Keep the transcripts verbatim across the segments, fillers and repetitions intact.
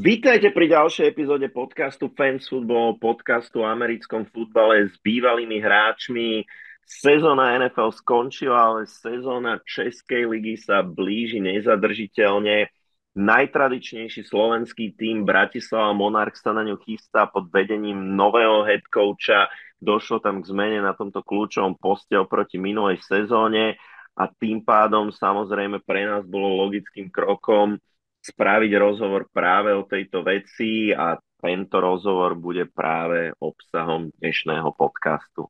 Vítajte pri ďalšej epizóde podcastu Fans Football, podcastu o americkom futbale s bývalými hráčmi. Sezóna en ef el skončila, ale sezóna Českej ligy sa blíži nezadržiteľne. Najtradičnejší slovenský tím Bratislava Monarchs sa na ňu chystá pod vedením nového head coacha. Došlo tam k zmene na tomto kľúčovom poste oproti minulej sezóne a tým pádom samozrejme pre nás bolo logickým krokom spraviť rozhovor práve o tejto veci a tento rozhovor bude práve obsahom dnešného podcastu.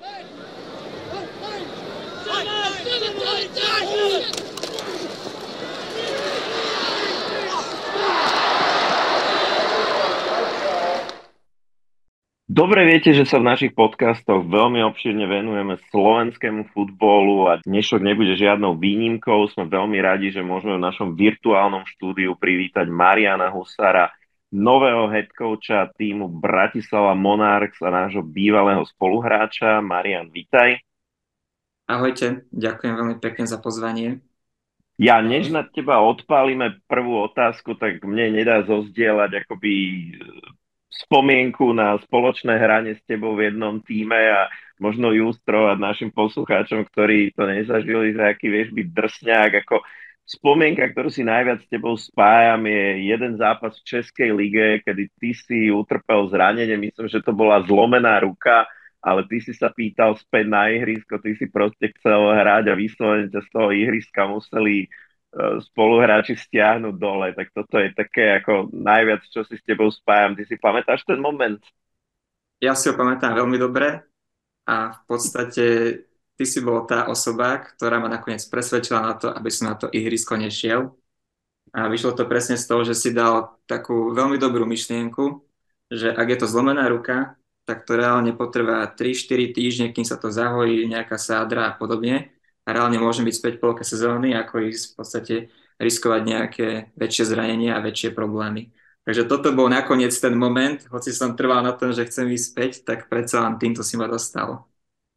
Dobre viete, že sa v našich podcastoch veľmi obšírne venujeme slovenskému futbolu a dnešok nebude žiadnou výnimkou. Sme veľmi radi, že môžeme v našom virtuálnom štúdiu privítať Mariana Husara, nového head coacha týmu Bratislava Monarchs a nášho bývalého spoluhráča. Marian, vítaj. Ahojte, ďakujem veľmi pekne za pozvanie. Ja, než na teba odpálime prvú otázku, tak mne nedá zozdieľať akoby spomienku na spoločné hranie s tebou v jednom tíme a možno ilustrovať našim poslucháčom, ktorí to nezažili, že aký vieš byť drsňák. Ako spomienka, ktorú si najviac s tebou spájam, je jeden zápas v Českej lige, kedy ty si utrpel zranenie, myslím, že to bola zlomená ruka, ale ty si sa pýtal späť na ihrisko, ty si proste chcel hrať a vyslovene ťa z toho ihriska museli spoluhráči stiahnuť dole, tak toto je také ako najviac, čo si s tebou spájam. Ty si pamätáš ten moment? Ja si ho pamätám veľmi dobre a v podstate ty si bol tá osoba, ktorá ma nakoniec presvedčila na to, aby som na to ihrisko nešiel. A vyšlo to presne z toho, že si dal takú veľmi dobrú myšlienku, že ak je to zlomená ruka, tak to reálne potrvá tri štyri týždne, kým sa to zahojí, nejaká sádra a podobne. A reálne môžem byť späť polke sezóny, ako ísť v podstate riskovať nejaké väčšie zranenia a väčšie problémy. Takže toto bol nakoniec ten moment, hoci som trval na tom, že chcem ísť späť, tak predsa len týmto si ma dostal.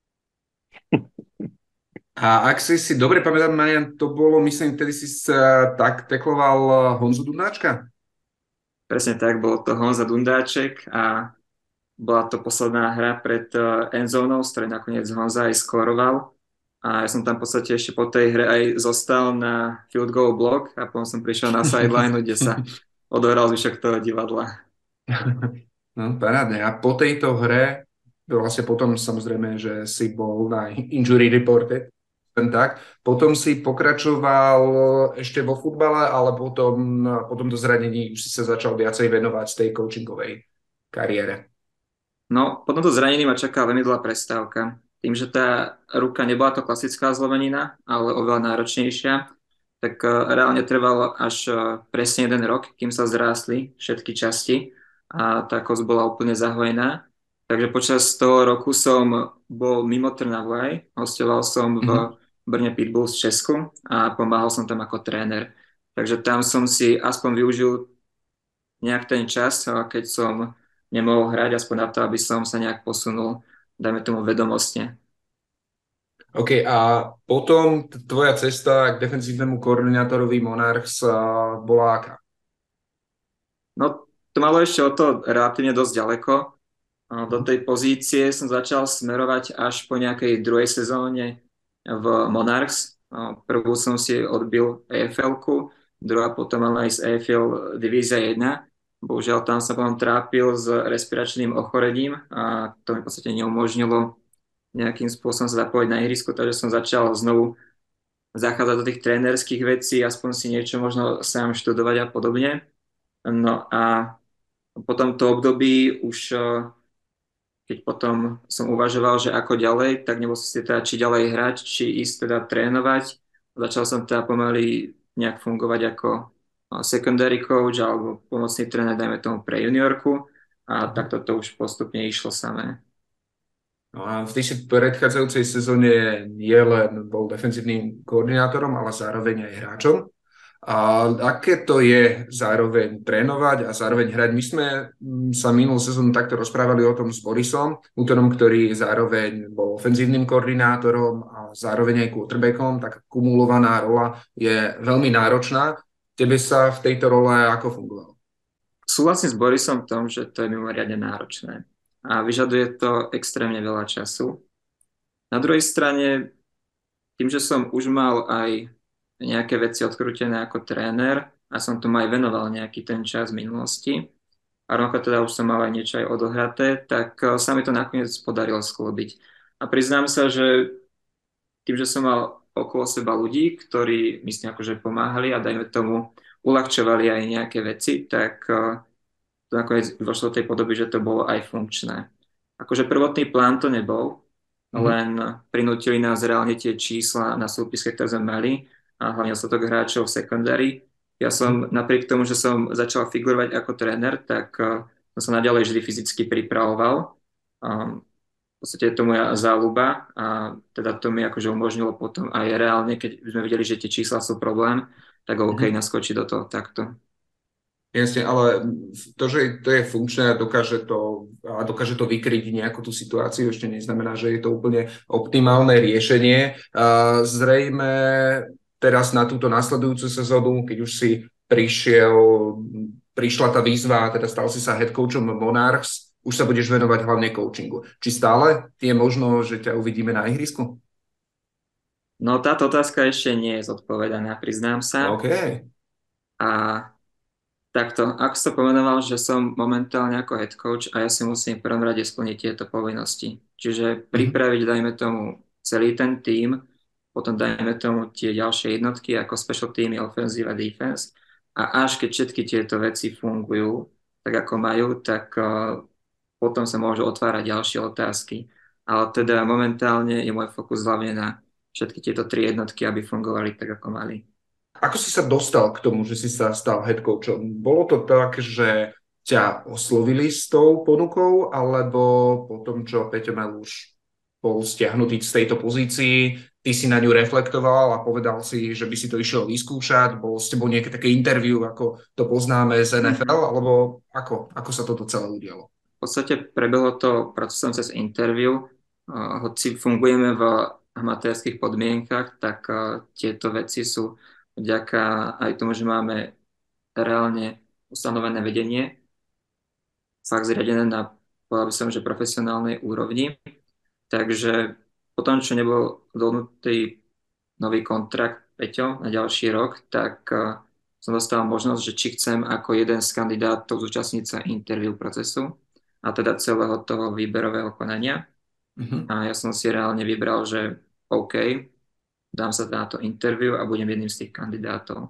A ak si si dobre pamätám, Marian, to bolo, myslím, vtedy si sa tak tekloval Honzu Dundáčka? Presne tak, bol to Honza Dundáček a bola to posledná hra pred endzónou, z ktorej nakoniec Honza aj skóroval. A ja som tam v podstate ešte po tej hre aj zostal na field goal block a potom som prišiel na sideline, kde sa odohral zvyšok toho divadla. No, parádne. A po tejto hre, vlastne potom samozrejme, že si bol na injury reporte, tak, potom si pokračoval ešte vo futbale, ale potom po tomto zranení už si sa začal viacej venovať z tej coachingovej kariére. No, po tomto zranení ma čaká veľmi dlhá prestávka. Tým, že tá ruka nebola to klasická zlomenina, ale oveľa náročnejšia, tak reálne trvalo až presne jeden rok, kým sa zrástli všetky časti a tá kosť bola úplne zahojená. Takže počas toho roku som bol mimo Trnavu aj, hostoval som v Brne Pitbulls v Česku a pomáhal som tam ako tréner. Takže tam som si aspoň využil nejak ten čas, keď som nemohol hrať, aspoň na to, aby som sa nejak posunul, dajme tomu vedomostne. OK, a potom tvoja cesta k defenzívnemu koordinátorovi Monarchs bola aká? No, to malo ešte o to relatívne dosť ďaleko. Do tej pozície som začal smerovať až po nejakej druhej sezóne v Monarchs. Prvú som si odbil é ef elku, druhá potom ale aj z é ef el Divízia jeden. Bohužiaľ, tam sa potom trápil s respiračným ochorením a to mi v podstate neumožnilo nejakým spôsobom sa zapojiť na ihrisko, takže som začal znovu zachádzať do tých trénerských vecí, aspoň si niečo možno sám študovať a podobne. No a po tomto období už, keď potom som uvažoval, že ako ďalej, tak nebol som si teda, či ďalej hrať, či ísť teda trénovať. Začal som teda pomaly nejak fungovať ako secondary coach alebo pomocný tréner, dajme tomu pre juniorku a takto to už postupne išlo samé. No a v tej predchádzajúcej sezóne nie len bol defenzívnym koordinátorom, ale zároveň aj hráčom. A aké to je zároveň trénovať a zároveň hrať? My sme sa minulú sezónu takto rozprávali o tom s Borisom Útorom, ktorý zároveň bol ofenzívnym koordinátorom a zároveň aj quarterbackom, tak kumulovaná rola je veľmi náročná. Tebe sa v tejto role ako fungovalo? súhlasím s Borisom v tom, že to je mimoriadne náročné a vyžaduje to extrémne veľa času. Na druhej strane, tým, že som už mal aj nejaké veci odkrútené ako tréner a som tomu aj venoval nejaký ten čas v minulosti, a rovnako teda už som mal aj niečo aj odohraté, tak eh, sa mi to nakoniec podarilo sklobiť. A priznám sa, že tým, že som mal okolo seba ľudí, ktorí mi s tým akože pomáhali a dajme tomu uľahčovali aj nejaké veci, tak eh, to nakoniec došlo do tej podoby, že to bolo aj funkčné. Akože prvotný plán to nebol, Mhm. len prinútili nás reálne tie čísla na súpiske, ktoré sme mali a hlavne ostatok hráčov v secondary. Ja som napriek tomu, že som začal figurovať ako tréner, tak eh, som sa naďalej vždy fyzicky pripravoval. Um, v podstate je to moja záľuba a teda to mi akože umožnilo potom aj reálne, keď sme videli, že tie čísla sú problém, tak OK, Mhm. naskočiť do toho takto. Jasne, ale to, že to je funkčné a dokáže to, a dokáže to vykryť nejakú tú situáciu, ešte neznamená, že je to úplne optimálne riešenie. A zrejme teraz na túto nasledujúcu sezónu, keď už si prišiel, prišla tá výzva, a teda stal si sa head coachom Monarchs, už sa budeš venovať hlavne coachingu. Či stále je možno, že ťa uvidíme na ihrisku? No táto otázka ešte nie je zodpovedaná, priznám sa. OK. A takto, ak som pomenoval, že som momentálne ako head coach a ja si musím v prvom rade splniť tieto povinnosti. Čiže pripraviť, dajme tomu, celý ten tím, potom dajme tomu tie ďalšie jednotky ako special teamy, offensive a defense. A až keď všetky tieto veci fungujú tak, ako majú, tak uh, potom sa môžu otvárať ďalšie otázky. Ale teda momentálne je môj fokus hlavne na všetky tieto tri jednotky, aby fungovali tak, ako mali. Ako si sa dostal k tomu, že si sa stal head coachom? Bolo to tak, že ťa oslovili s tou ponukou, alebo po tom, čo Peťo Mel už bol stiahnutý z tejto pozícii, ty si na ňu reflektoval a povedal si, že by si to išiel vyskúšať? Bolo s tebou nejaké také interview, ako to poznáme z en ef el, Mhm. alebo ako, ako sa toto celé udialo? V podstate prebehlo to procesom cez interview. Uh, hoci fungujeme v amatérských podmienkach, tak uh, tieto veci sú vďaka aj tomu, že máme reálne ustanovené vedenie, fakt zriadené na, povedal by som, že profesionálnej úrovni. Takže potom, čo nebol dohodnutý nový kontrakt Peťo na ďalší rok, tak uh, som dostal možnosť, že či chcem ako jeden z kandidátov zúčastniť sa interview procesu a teda celého toho výberového konania. Mhm. A ja som si reálne vybral, že OK, dám sa na to interview a budem jedným z tých kandidátov.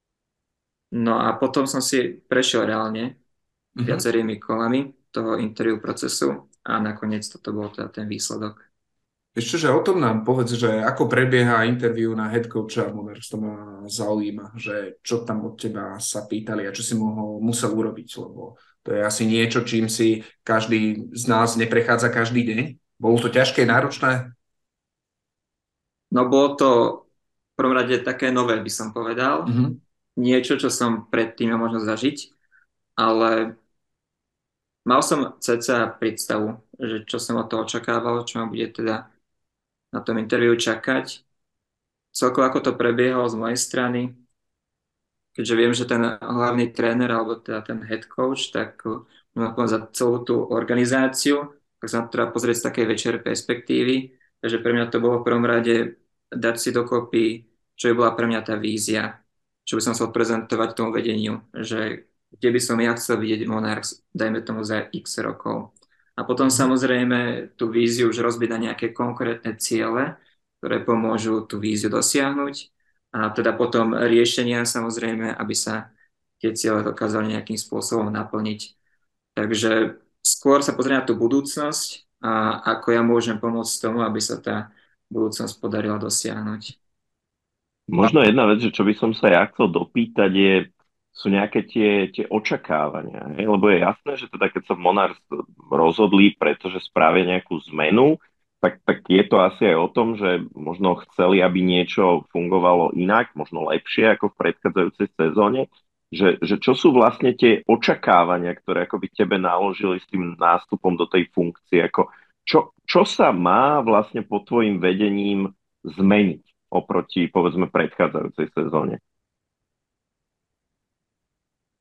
No a potom som si prešiel reálne Mhm. viacerými kolami toho interview procesu a nakoniec toto bol teda ten výsledok. Ešte, že o tom nám povedz, že ako prebieha interview na head coacha Monarchs, to ma zaujíma, že čo tam od teba sa pýtali a čo si mohol, musel urobiť, lebo to je asi niečo, čím si každý z nás neprechádza každý deň. Bolo to ťažké, náročné? No bolo to v prvom rade také nové, by som povedal. Mhm. Niečo, čo som predtým mal možnosť zažiť, ale mal som cca predstavu, že čo som od toho očakával, čo ma bude teda na tom interviu čakať. Celkovo ako to prebiehalo z mojej strany, keďže viem, že ten hlavný tréner alebo teda ten head coach, tak uh, za celú tú organizáciu, tak sa na to treba pozrieť z takej väčšej perspektívy. Takže pre mňa to bolo v prvom rade dať si dokopy, čo by bola pre mňa tá vízia, čo by som chcel prezentovať tomu vedeniu, že kde by som ja chcel vidieť Monarchs, dajme tomu za x rokov. A potom Mhm. samozrejme tú víziu už rozbiť na nejaké konkrétne ciele, ktoré pomôžu tú víziu dosiahnuť. A teda potom riešenia samozrejme, aby sa tie ciele dokázali nejakým spôsobom naplniť. Takže skôr sa pozrieť na tú budúcnosť a ako ja môžem pomôcť tomu, aby sa tá budúcnosť podarila dosiahnuť. Možno jedna vec, že čo by som sa ja chcel dopýtať, je, sú nejaké tie, tie očakávania. Hej? Lebo je jasné, že teda keď sa Monarchs rozhodli, pretože spravia nejakú zmenu, tak, tak je to asi aj o tom, že možno chceli, aby niečo fungovalo inak, možno lepšie ako v predchádzajúcej sezóne. Že, že čo sú vlastne tie očakávania, ktoré akoby tebe naložili s tým nástupom do tej funkcie? Ako, čo, čo sa má vlastne pod tvojim vedením zmeniť oproti, povedzme, predchádzajúcej sezóne?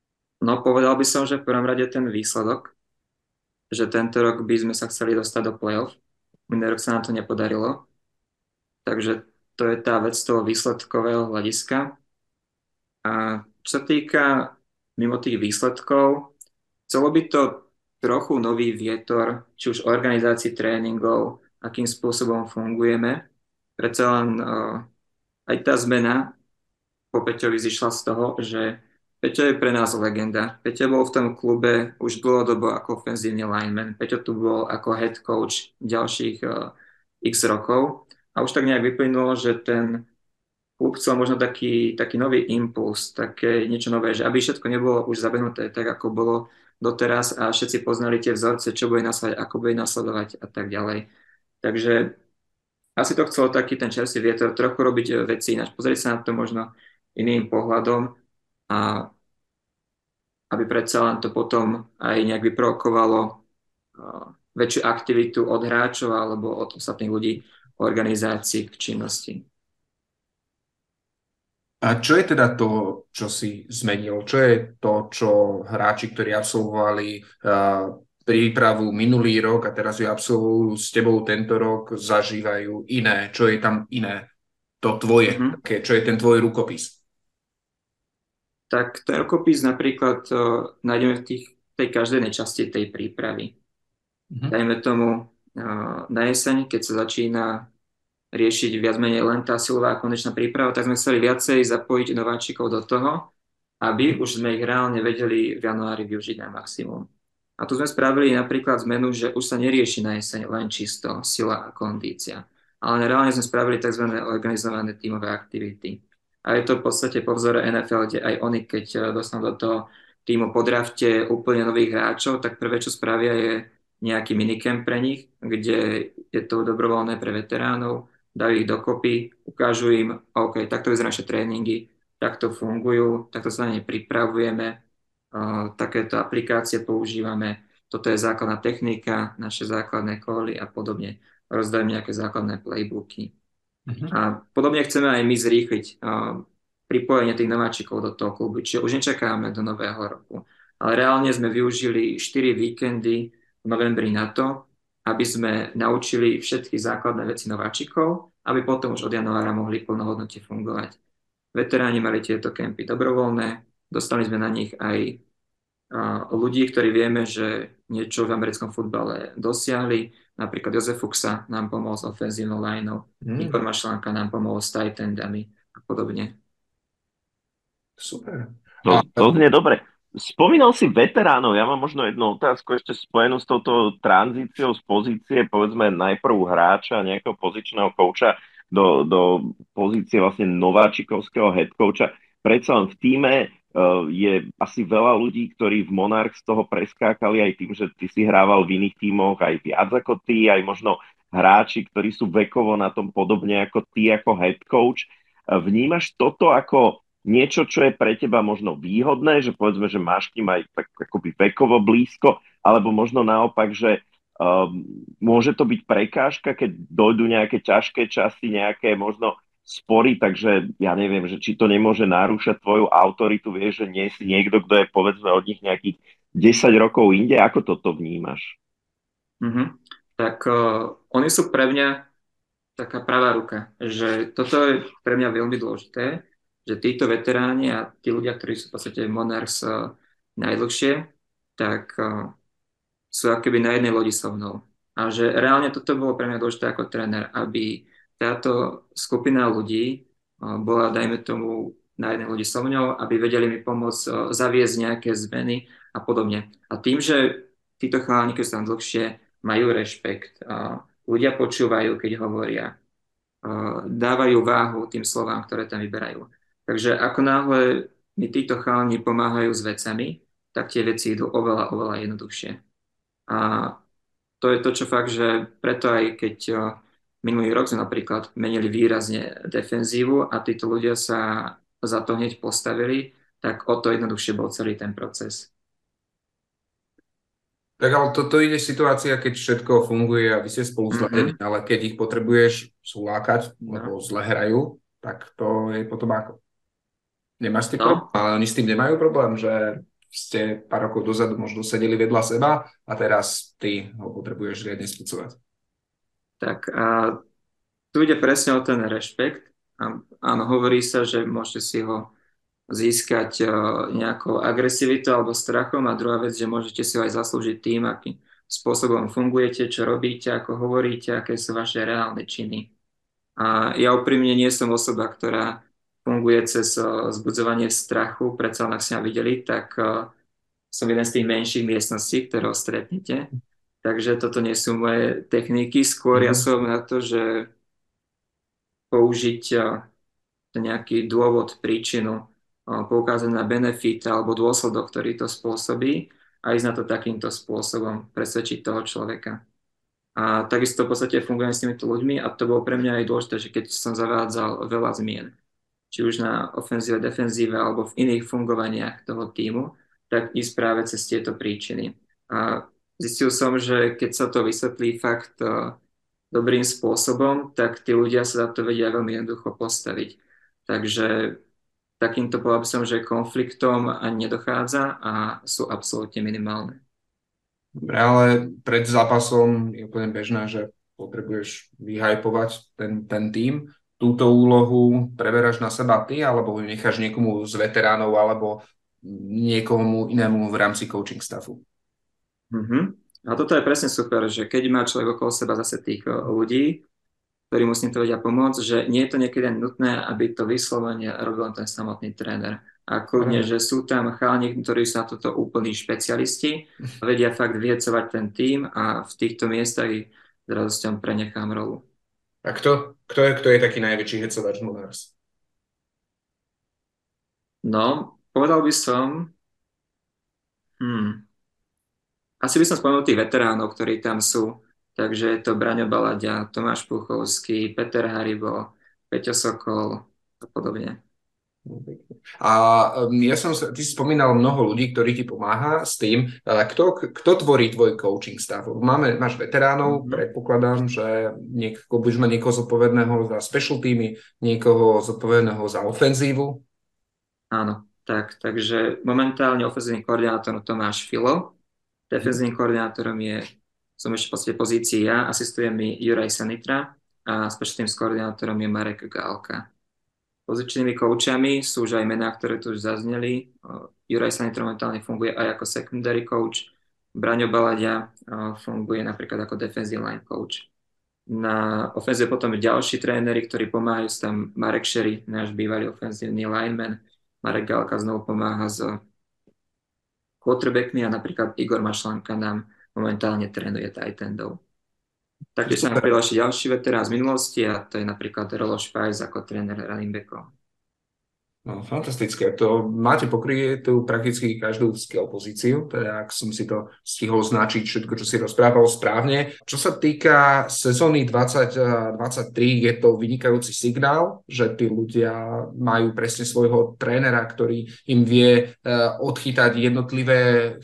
No povedal by som, že v prvom rade ten výsledok, že tento rok by sme sa chceli dostať do play-off. Minulý rok sa nám to nepodarilo. Takže to je tá vec toho výsledkového hľadiska. A čo sa týka mimo tých výsledkov, chcelo by to trochu nový vietor, či už organizácii tréningov, akým spôsobom fungujeme. Predsa len uh, aj tá zmena po Peťovi zišla z toho, že Peťo je pre nás legenda. Peťo bol v tom klube už dlhodobo ako ofenzívny lineman. Peťo tu bol ako head coach ďalších uh, x rokov. A už tak nejak vyplynulo, že ten klub chcel možno taký, taký nový impuls, také niečo nové, že aby všetko nebolo už zabehnuté tak, ako bolo doteraz a všetci poznali tie vzorce, čo bude nasledovať, ako bude nasledovať a tak ďalej. Takže asi to chcelo taký ten čerstvý vietor, trochu robiť veci ináč, pozrieť sa na to možno iným pohľadom a aby predsa len to potom aj nejak vyprovokovalo uh, väčšiu aktivitu od hráčov alebo od ostatných ľudí organizácií k činnosti. A čo je teda to, čo si zmenil? Čo je to, čo hráči, ktorí absolvovali uh, prípravu minulý rok a teraz ju absolvujú s tebou tento rok, zažívajú iné? Čo je tam iné? To tvoje, mm-hmm. také, čo je ten tvoj rukopis? Tak ten rukopis napríklad uh, nájdeme v tých, tej každej časti tej prípravy. Mm-hmm. Dajme tomu uh, na jeseň, keď sa začína riešiť viac menej len tá silová konečná príprava, tak sme chceli viacej zapojiť nováčikov do toho, aby už sme ich reálne vedeli v januári využiť na maximum. A tu sme spravili napríklad zmenu, že už sa nerieši na jeseň len čisto sila a kondícia, ale reálne sme spravili tzv. Organizované tímové aktivity. A je to v podstate po vzore en ef el, kde aj oni, keď dostanú do toho tímu po drafte úplne nových hráčov, tak prvé, čo spravia, je nejaký minicamp pre nich, kde je to dobrovoľné pre veteránov, dajú ich dokopy, ukážu im, OK, takto vyzerajú naše tréningy, takto fungujú, takto sa na ne pripravujeme, uh, takéto aplikácie používame, toto je základná technika, naše základné kóly a podobne. Rozdajú nejaké základné playbooky. Uh-huh. A podobne chceme aj my zrýchliť uh, pripojenie tých nováčikov do toho klubu, čiže už nečakáme do nového roku. Ale reálne sme využili štyri víkendy v novembri na to, aby sme naučili všetky základné veci nováčikov, aby potom už od januára mohli plnohodnotne fungovať. Veteráni mali tieto kempy dobrovoľné, dostali sme na nich aj uh, ľudí, ktorí vieme, že niečo v americkom futbale dosiahli. Napríklad Jozef Fuchsa nám pomohol s ofenzívnou lineou, mm. Igor Mašlánka nám pomohol s tight endami a podobne. Super. To, to znie dobre. Spomínal si veteránov, ja mám možno jednu otázku ešte spojenú s touto tranzíciou z pozície, povedzme najprv hráča, nejakého pozičného kouča do, do pozície vlastne nováčikovského head coacha. Predsa len v tíme uh, je asi veľa ľudí, ktorí v Monarchs z toho preskákali aj tým, že ty si hrával v iných tímoch aj viac ako ty, aj možno hráči, ktorí sú vekovo na tom podobne ako ty, ako head coach. Vnímaš toto ako niečo, čo je pre teba možno výhodné, že povedzme, že máš k ním aj tak akoby vekovo blízko, alebo možno naopak, že um, môže to byť prekážka, keď dojdú nejaké ťažké časy, nejaké možno spory, takže ja neviem, že či to nemôže narúšať tvoju autoritu, vieš, že nie si niekto, kto je povedzme od nich nejakých desať rokov inde, ako toto vnímaš? Mm-hmm. Tak uh, oni sú pre mňa taká pravá ruka, že toto je pre mňa veľmi dôležité, že títo veteráni a tí ľudia, ktorí sú v podstate Monarchs uh, najdlhšie, tak uh, sú akoby na jednej lodi so mnou. A že reálne toto bolo pre mňa dôležité ako tréner, aby táto skupina ľudí uh, bola, dajme tomu, na jednej lodi so mnou, aby vedeli mi pomôcť uh, zaviesť nejaké zmeny a podobne. A tým, že títo chalani, keď sú tam dlhšie, majú rešpekt, uh, ľudia počúvajú, keď hovoria, uh, dávajú váhu tým slovám, ktoré tam vyberajú. Takže ako náhle mi títo chalani pomáhajú s vecami, tak tie veci idú oveľa, oveľa jednoduchšie. A to je to, čo fakt, že preto aj keď minulý rok sme napríklad menili výrazne defenzívu a títo ľudia sa za to hneď postavili, tak o to jednoduchšie bol celý ten proces. Tak ale toto ide situácia, keď všetko funguje a vy ste spolu zladení, mm-hmm. ale keď ich potrebuješ súlákať, no. lebo zle hrajú, tak to je potom ako. Nemáš s tým no. problém, ale oni s tým nemajú problém, že ste pár rokov dozadu možno sedeli vedľa seba a teraz ty ho potrebuješ riadne spracovať. Tak a tu ide presne o ten rešpekt. A, áno, hovorí sa, že môžete si ho získať uh, nejakou agresivitou alebo strachom a druhá vec, že môžete si ho aj zaslúžiť tým, akým spôsobom fungujete, čo robíte, ako hovoríte, aké sú vaše reálne činy. A ja úprimne nie som osoba, ktorá funguje cez uh, zbudzovanie strachu. Predsa len, ak ste ma videli, tak uh, som jeden z tých menších miestností, ktoré stretnete. Takže toto nie sú moje techniky. Skôr ja som na to, že použiť uh, nejaký dôvod, príčinu, uh, poukázať na benefit alebo dôsledok, ktorý to spôsobí a ísť na to takýmto spôsobom, presvedčiť toho človeka. A takisto v podstate fungujem s týmito ľuďmi a to bolo pre mňa aj dôležité, že keď som zavádzal veľa zmien, či už na ofenzíve, defenzíve alebo v iných fungovaniach toho tímu, tak ísť práve cez tieto príčiny. A zistil som, že keď sa to vysvetlí fakt uh, dobrým spôsobom, tak tí ľudia sa za to vedia veľmi jednoducho postaviť. Takže takýmto povedal by som, že konfliktom ani nedochádza a sú absolútne minimálne. Dobre, ale pred zápasom je úplne bežné, že potrebuješ vyhajpovať ten, ten tím. Túto úlohu preberáš na seba ty, alebo necháš niekomu z veteránov, alebo niekomu inému v rámci coaching staffu? Mm-hmm. A toto je presne super, že keď má človek okolo seba zase tých ľudí, ktorí mu s týmto vedia pomôcť, že nie je to niekedy nutné, aby to vyslovene robil ten samotný tréner. A kľudne, že sú tam chalani, ktorí sú na toto úplní špecialisti, vedia fakt vyhecovať ten tím a v týchto miestach s radosťou prenechám rolu. A kto, kto, je, kto je taký najväčší hecovač Monarchs? No, povedal by som, hmm, asi by som spomenul tých veteránov, ktorí tam sú. Takže je to Braňo Balaďa, Tomáš Puchovský, Peter Haribo, Peťo Sokol a podobne. A ja som sa, ty si spomínal mnoho ľudí, ktorí ti pomáha s tým. Kto, kto tvorí tvoj coaching stav? Máme, máš veteránov, mm-hmm. predpokladám, že niekoho, budeš mať niekoho zodpovedného za special teamy, niekoho zodpovedného za ofenzívu. Áno, tak, takže momentálne ofenzívnym koordinátorom Tomáš Filo, defenzívnym koordinátorom je, som ešte v podstate pozícii ja, asistuje mi Juraj Sanitra a special teams koordinátorom je Marek Gálka. Pozičnými koučami sú už aj mená, ktoré tu už zazneli. Juraj Sanitra momentálne funguje aj ako secondary coach, Braňo Balaďa funguje napríklad ako defensive line coach. Na ofenzíve potom ďalší tréneri, ktorí pomáhajú, sú tam Marek Šery, náš bývalý ofenzívny lineman, Marek Gálka znovu pomáha s quarterbackmi a napríklad Igor Mašlanka nám momentálne trénuje tight endov. Taktiež sa nám pridal ešte ďalší veterán z minulosti a to je napríklad Rolo Špajs ako tréner running backov. No, fantastické. To máte pokrytú prakticky každú skill pozíciu, teda ak som si to stihol značiť všetko, čo si rozprával správne. Čo sa týka sezóny dvadsať dvadsaťtri, je to vynikajúci signál, že tí ľudia majú presne svojho trénera, ktorý im vie odchytať jednotlivé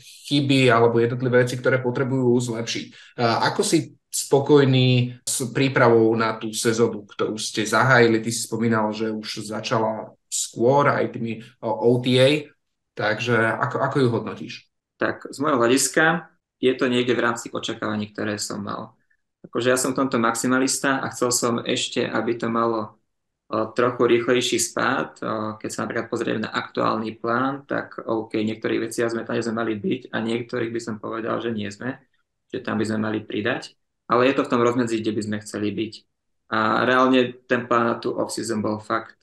chyby alebo jednotlivé veci, ktoré potrebujú zlepšiť. Ako si spokojný s prípravou na tú sezónu, ktorú ste zahájili? Ty si spomínal, že už začala skôr aj tými ó té á, takže ako, ako ju hodnotíš? Tak z môjho hľadiska je to niekde v rámci očakávaní, ktoré som mal. Akože ja som v tomto maximalista a chcel som ešte, aby to malo o, trochu rýchlejší spád. O, keď sa napríklad pozrieme na aktuálny plán, tak OK, niektorých veciach sme tam, kde sme mali byť a niektorých by som povedal, že nie sme, že tam by sme mali pridať. Ale je to v tom rozmedzi, kde by sme chceli byť. A reálne ten plán na tú off-season bol fakt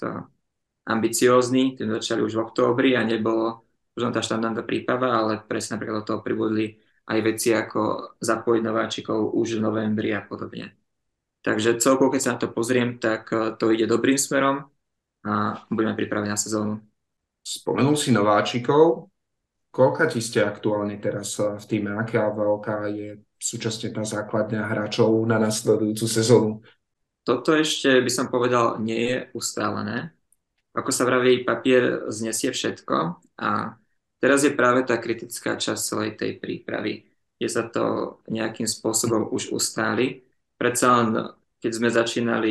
ambiciózny, tým začali už v októbri a nebolo už len tá štandardná príprava, ale presne napríklad do toho pribudli aj veci ako zapojiť nováčikov už v novembri a podobne. Takže celkovo, keď sa na to pozriem, tak to ide dobrým smerom a budeme pripravení na sezónu. Spomenul si nováčikov. Koľka ti ste aktuálne teraz v týme? Aká veľká je súčasne tá základňa hráčov na nasledujúcu sezónu? Toto ešte by som povedal, nie je ustálené. Ako sa vraví, papier znesie všetko a teraz je práve tá kritická časť celej tej prípravy, kde sa to nejakým spôsobom už ustáli. Predsa len, keď sme začínali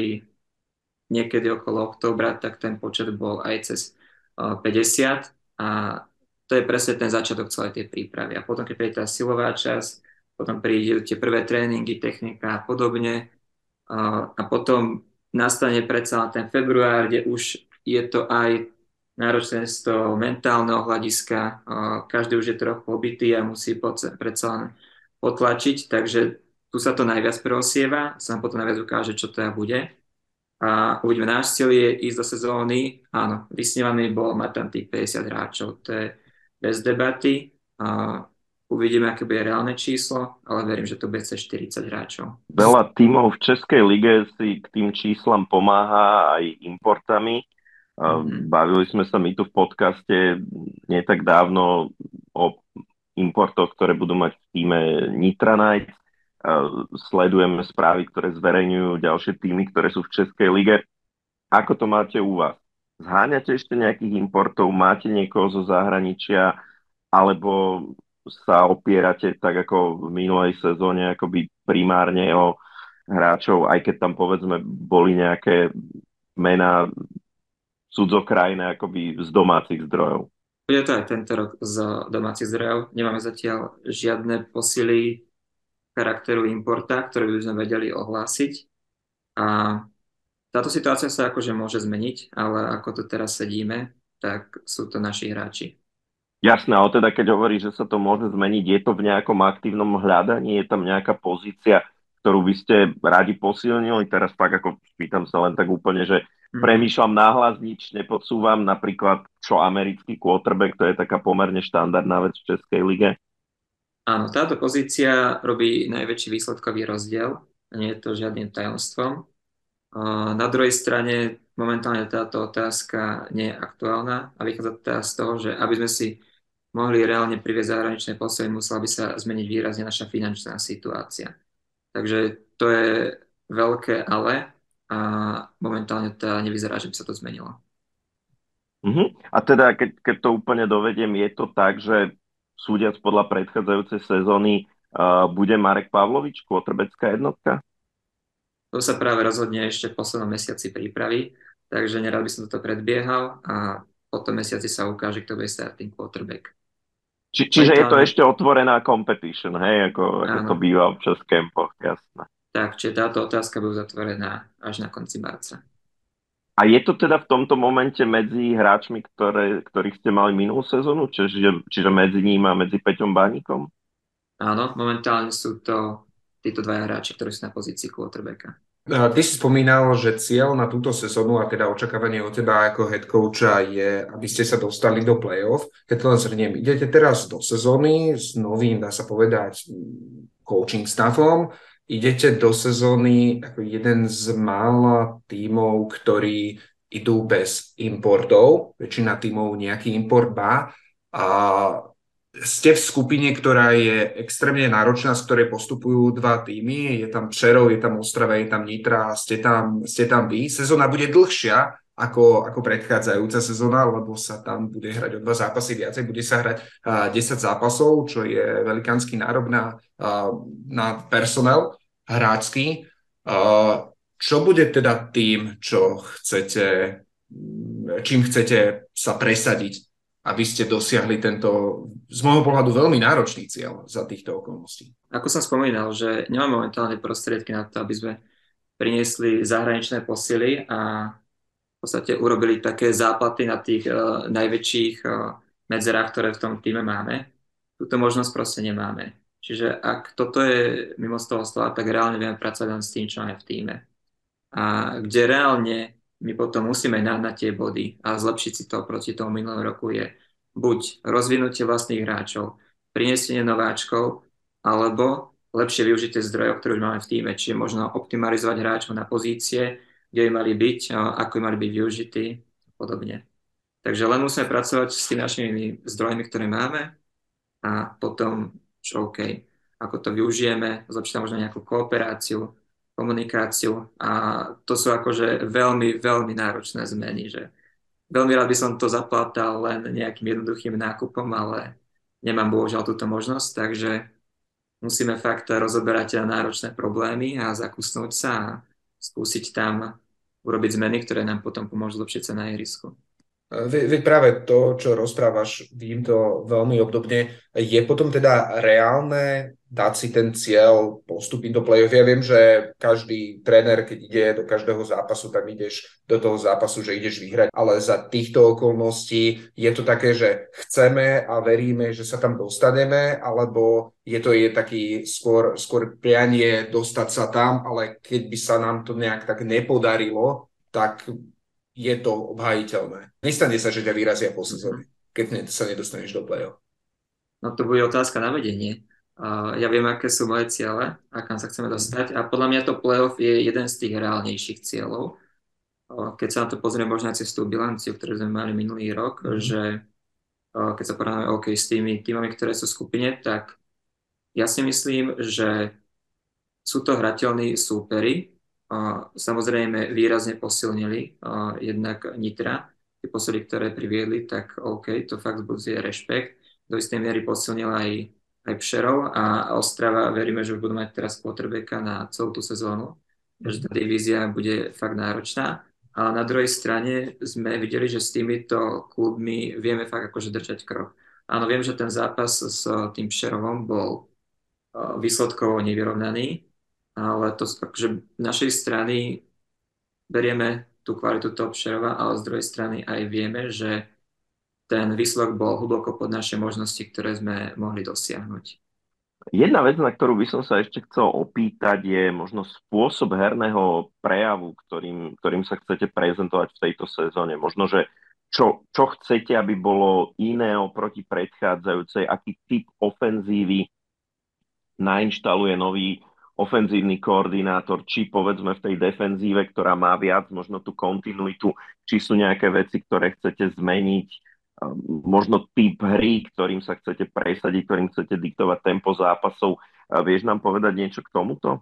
niekedy okolo októbra, tak ten počet bol aj cez päťdesiat a to je presne ten začiatok celej tej prípravy. A potom, keď príde tá silová časť, potom príde tie prvé tréningy, technika a podobne. A, a potom nastane predsa ten február, kde už je to aj náročné z toho mentálneho hľadiska. A každý už je trochu pobitý a musí predsa len potlačiť, takže tu sa to najviac preosieva, sa nám potom najviac ukáže, čo to bude. A uvidíme, náš cieľ je ísť do sezóny, áno, vysnívaný bol mať tam tých päťdesiat hráčov, to je bez debaty. A uvidíme, aké bude reálne číslo, ale verím, že to bude cez štyridsať hráčov. Veľa tímov v Českej lige si k tým číslam pomáha aj importami. Mm-hmm. Bavili sme sa my tu v podcaste nie tak dávno o importoch, ktoré budú mať v tíme Nitra Knights. Sledujeme správy, ktoré zverejňujú ďalšie týmy, ktoré sú v Českej lige. Ako to máte u vás? Zháňate ešte nejakých importov? Máte niekoho zo zahraničia? Alebo sa opierate tak ako v minulej sezóne akoby primárne o hráčov, aj keď tam povedzme boli nejaké mená cudzokrajné akoby z domácich zdrojov? Bude to aj tento rok z domácich zdrojov. Nemáme zatiaľ žiadne posily charakteru importa, ktoré by sme vedeli ohlásiť. A táto situácia sa akože môže zmeniť, ale ako tu teraz sedíme, tak sú to naši hráči. Jasné, ale teda keď hovorí, že sa to môže zmeniť, je to v nejakom aktívnom hľadaní, je tam nejaká pozícia, ktorú by ste radi posilnili? Teraz tak ako pýtam sa len tak úplne, že premýšľam náhlas, nič nepodsúvam, napríklad čo americký quarterback, to je taká pomerne štandardná vec v Českej lige. Áno, táto pozícia robí najväčší výsledkový rozdiel, nie je to žiadnym tajomstvom. Na druhej strane momentálne táto otázka nie je aktuálna a vychádza teda z toho, že aby sme si mohli reálne priviesť zahraničné posily, musela by sa zmeniť výrazne naša finančná situácia. Takže to je veľké ale a momentálne teda nevyzerá, že by sa to zmenilo. Uh-huh. A teda, keď, keď to úplne dovediem, je to tak, že súdiac podľa predchádzajúcej sezóny uh, bude Marek Pavlovič, quarterbacká jednotka? To sa práve rozhodne ešte v poslednom mesiaci prípravy, takže nerad by som toto predbiehal a po tom mesiaci sa ukáže, kto bude starting quarterback. Či, čiže je to ešte otvorená competition, hej, ako, ako to býva v čas campoch, jasné. Tak, čiže táto otázka bude zatvorená až na konci marca. A je to teda v tomto momente medzi hráčmi, ktoré, ktorých ste mali minulú sezónu, čiže, čiže medzi ním a medzi Peťom Bánikom? Áno, momentálne sú to títo dvaja hráči, ktorí sú na pozícii quarterbacka. Ty si spomínal, že cieľ na túto sezónu a teda očakávanie od teba ako head coacha je, aby ste sa dostali do play-off. Keď to len zhrniem, idete teraz do sezóny s novým, dá sa povedať, coaching staffom. Idete do sezóny ako jeden z mála tímov, ktorí idú bez importov. Väčšina tímov nejaký import má. A ste v skupine, ktorá je extrémne náročná, z ktorej postupujú dva tímy. Je tam Přerov, je tam Ostrava, je tam Nitra, ste tam, ste tam vy. Sezóna bude dlhšia ako, ako predchádzajúca sezóna, lebo sa tam bude hrať o dva zápasy viacej. Bude sa hrať uh, desať zápasov, čo je velikánsky nárok na, uh, na personel hráčsky. Uh, čo bude teda tým, čo chcete, čím chcete sa presadiť, aby ste dosiahli tento, z môjho pohľadu, veľmi náročný cieľ za týchto okolností? Ako som spomínal, že nemáme momentálne prostriedky na to, aby sme priniesli zahraničné posily a v podstate urobili také záplaty na tých uh, najväčších uh, medzerách, ktoré v tom týme máme. Túto možnosť proste nemáme. Čiže ak toto je mimo z toho stola, tak reálne vieme pracovať len s tým, čo máme v týme. A kde reálne my potom musíme náhnať tie body a zlepšiť si to proti tomu minulom roku je buď rozvinutie vlastných hráčov, priniesenie nováčkov, alebo lepšie využitie zdrojov, ktoré už máme v týme. Čiže možno optimalizovať hráčov na pozície, kde by mali byť, ako by mali byť využití a podobne. Takže len musíme pracovať s tými našimi zdrojmi, ktoré máme a potom čo OK, ako to využijeme, zlepšiť možno nejakú kooperáciu, komunikáciu a to sú akože veľmi, veľmi náročné zmeny, že veľmi rád by som to zaplatal len nejakým jednoduchým nákupom, ale nemám bohužiaľ túto možnosť, takže musíme fakt rozoberať náročné problémy a zakusnúť sa a skúsiť tam urobiť zmeny, ktoré nám potom pomôžu zlepšiť sa na ihrisku. Ve, veď práve to, čo rozprávaš, vidím to veľmi obdobne. Je potom teda reálne dať si ten cieľ postúpiť do play-off? Ja viem, že každý tréner, keď ide do každého zápasu, tak ideš do toho zápasu, že ideš vyhrať, ale za týchto okolností je to také, že chceme a veríme, že sa tam dostaneme, alebo je to je taký skôr, skôr prianie dostať sa tam, ale keď by sa nám to nejak tak nepodarilo, tak je to obhajiteľné. Nestane sa, že ťa vyrazia po sezóne, keď ne, sa nedostaneš do play-off. No to bude otázka na vedenie. Uh, ja viem, aké sú moje ciele a kam sa chceme dostať a podľa mňa to playoff je jeden z tých reálnejších cieľov. Uh, keď sa na to pozrieme možno cez tú bilanciu, ktorú sme mali minulý rok, mm. že uh, keď sa porovnáme OK s tými týmami, ktoré sú v skupine, tak ja si myslím, že sú to hrateľní súperi. Uh, samozrejme výrazne posilnili uh, jednak Nitra, tie posily, ktoré priviedli, tak OK, to fakt vzbudzuje rešpekt. Do istej miery posilnil aj, aj Pšerov a Ostrava, veríme, že už budú mať teraz quarterbacka na celú tú sezónu, že tá divízia bude fakt náročná. A na druhej strane sme videli, že s týmito klubmi vieme fakt akože držať krok. Áno, viem, že ten zápas s tým Pšerovom bol uh, výsledkovo nevyrovnaný, ale to že našej strany berieme tú kvalitu toho Pšerova, ale z druhej strany aj vieme, že ten výsledok bol hlboko pod naše možnosti, ktoré sme mohli dosiahnuť. Jedna vec, na ktorú by som sa ešte chcel opýtať, je možno spôsob herného prejavu, ktorým, ktorým sa chcete prezentovať v tejto sezóne. Možno, že čo, čo chcete, aby bolo iné oproti predchádzajúcej, aký typ ofenzívy nainštaluje nový ofenzívny koordinátor, či povedzme v tej defenzíve, ktorá má viac možno tú kontinuitu, či sú nejaké veci, ktoré chcete zmeniť, možno typ hry, ktorým sa chcete presadiť, ktorým chcete diktovať tempo zápasov. Vieš nám povedať niečo k tomuto?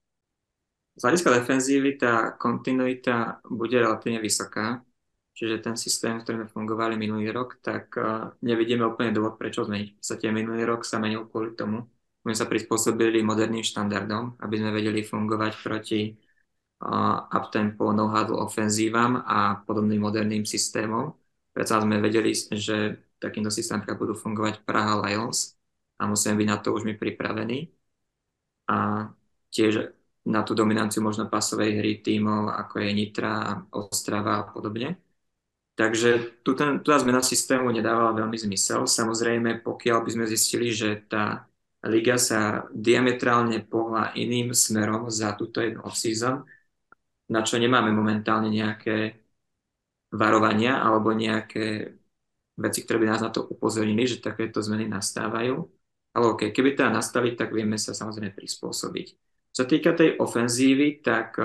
Z hľadiska defenzívy tá kontinuita bude relatívne vysoká, čiže ten systém, v ktorom sme fungovali minulý rok, tak nevidíme úplne dôvod, prečo zmeniť. V podstate minulý rok sa menil kvôli tomu, my sa prispôsobili moderným štandardom, aby sme vedeli fungovať proti uh, uptempo, no-huddle ofenzívam a podobným moderným systémom. Preto sme vedeli, že takýmto systémom budú fungovať Praha Lions a musíme byť na to už my pripravení. A tiež na tú dominanciu možno pasovej hry tímov, ako je Nitra, Ostrava a podobne. Takže tu ten, tá zmena systému nedávala veľmi zmysel. Samozrejme, pokiaľ by sme zistili, že tá liga sa diametrálne pohla iným smerom za túto jednu off-season, na čo nemáme momentálne nejaké varovania alebo nejaké veci, ktoré by nás na to upozornili, že takéto zmeny nastávajú. Ale OK, keby teda nastali, tak vieme sa samozrejme prispôsobiť. Čo sa týka tej ofenzívy, tak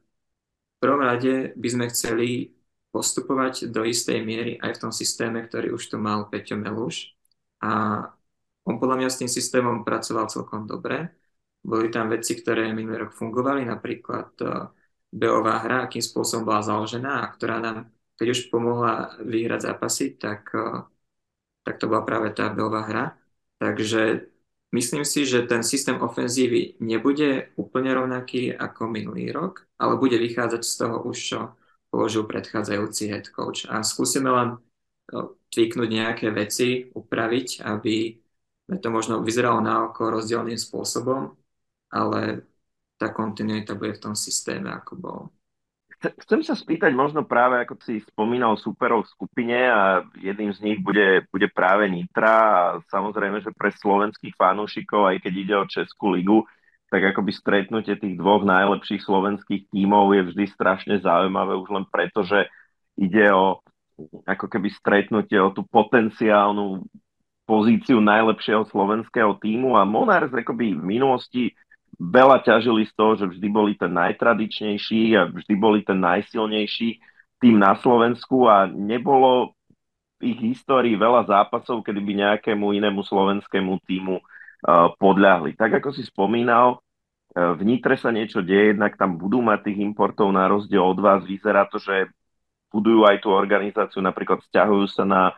v prvom rade by sme chceli postupovať do istej miery aj v tom systéme, ktorý už tu mal Peťo Meluš. A on podľa mňa s tým systémom pracoval celkom dobre. Boli tam veci, ktoré minulý rok fungovali, napríklad beová hra, akým spôsobom bola založená a ktorá nám, keď už pomohla vyhrať zápasy, tak, tak to bola práve tá beová hra. Takže myslím si, že ten systém ofenzívy nebude úplne rovnaký ako minulý rok, ale bude vychádzať z toho už, čo položil predchádzajúci head coach. A skúsime len tweaknúť nejaké veci, upraviť, aby to možno vyzeralo na oko rozdielným spôsobom, ale tá kontinuita bude v tom systéme, ako bol. Chcem sa spýtať možno práve, ako si spomínal, súperov v skupine a jedným z nich bude, bude práve Nitra a samozrejme, že pre slovenských fanúšikov, aj keď ide o Českú ligu, tak akoby stretnutie tých dvoch najlepších slovenských tímov je vždy strašne zaujímavé už len preto, že ide o ako keby stretnutie o tú potenciálnu pozíciu najlepšieho slovenského tímu a Monarchs akoby v minulosti veľa ťažili z toho, že vždy boli ten najtradičnejší a vždy boli ten najsilnejší tým na Slovensku a nebolo v ich histórii veľa zápasov, kedy by nejakému inému slovenskému tímu uh, podľahli. Tak ako si spomínal, uh, v Nitre sa niečo deje, jednak tam budú mať tých importov na rozdiel od vás. Vyzerá to, že budujú aj tú organizáciu, napríklad vzťahujú sa na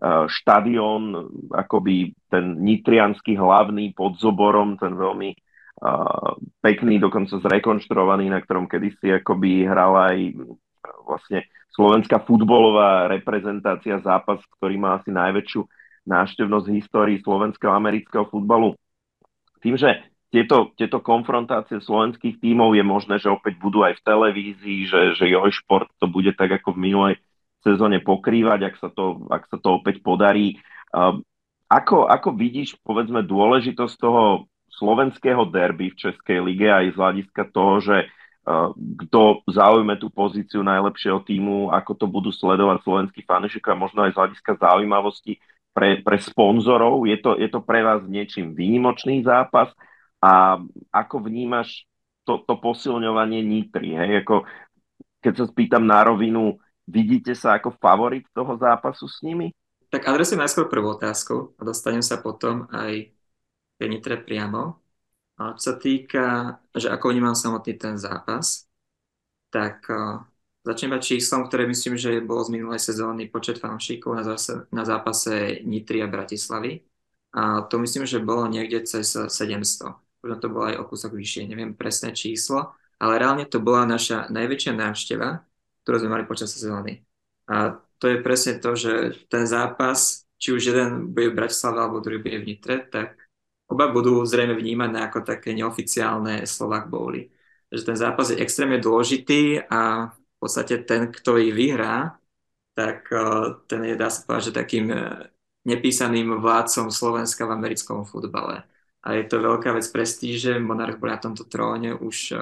štadión, akoby ten nitriansky hlavný pod Zoborom, ten veľmi uh, pekný, dokonca zrekonštruovaný, na ktorom kedysi akoby hrala aj vlastne slovenská futbalová reprezentácia, zápas, ktorý má asi najväčšiu návštevnosť v histórii slovenského a amerického futbalu. Tým, že tieto, tieto konfrontácie slovenských tímov je možné, že opäť budú aj v televízii, že, že Jojšport to bude tak ako v minulej sezóne pokrývať, ak sa to, ak sa to opäť podarí. Um, ako, ako vidíš, povedzme, dôležitosť toho slovenského derby v Českej lige aj z hľadiska toho, že uh, kto zaujme tú pozíciu najlepšieho tímu, ako to budú sledovať slovenskí fanúšikovia, a možno aj z hľadiska zaujímavosti pre, pre sponzorov. Je to, je to pre vás niečím výnimočný zápas a ako vnímaš to, to posilňovanie Nitry? Hej? Ako, keď sa spýtam na rovinu, vidíte sa ako favorit toho zápasu s nimi? Tak adresujem najskôr prvú otázku a dostanem sa potom aj k Nitre priamo. A čo sa týka, že ako vnímam samotný ten zápas, tak uh, začnem mať číslom, ktoré myslím, že bolo z minulej sezóny počet fanúšikov na, zase, na zápase Nitry a Bratislavy. A to myslím, že bolo niekde cez sedemsto. Možno to bolo aj o kúsok vyššie, neviem presné číslo, ale reálne to bola naša najväčšia návšteva, ktorú sme mali počas sezóny. A to je presne to, že ten zápas, či už jeden bude v Bratislave alebo druhý bude v Nitre, tak oba budú zrejme vnímané ako také neoficiálne Slovak Bowly. Že ten zápas je extrémne dôležitý a v podstate ten, kto ich vyhrá, tak ten je, dá sa povedať, že takým nepísaným vládcom Slovenska v americkom futbale. A je to veľká vec prestíže. Monarch bol na tomto tróne už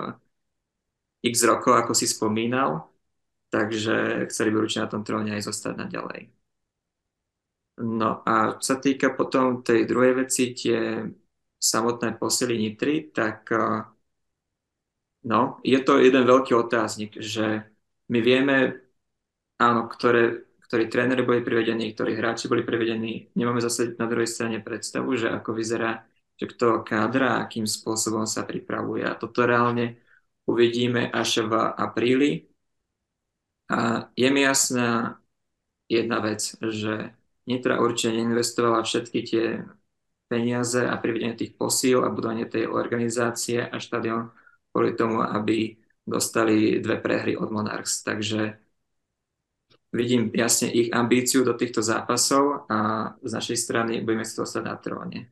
x rokov, ako si spomínal. Takže chceli by určite na tom tróne aj zostať naďalej. No a čo sa týka potom tej druhej veci, tie samotné posily Nitry, tak no, je to jeden veľký otáznik, že my vieme, áno, ktoré, ktorí tréneri boli privedení, ktorí hráči boli privedení. Nemáme zase na druhej strane predstavu, že ako vyzerá, že kto kádra, akým spôsobom sa pripravuje. A toto reálne uvidíme až v apríli. A je mi jasná jedna vec, že Nitra určite neinvestovala všetky tie peniaze a privedenie tých posíl a budovanie tej organizácie a štadión kvôli tomu, aby dostali dve prehry od Monarchs. Takže vidím jasne ich ambíciu do týchto zápasov a z našej strany budeme si to ostať na tróne.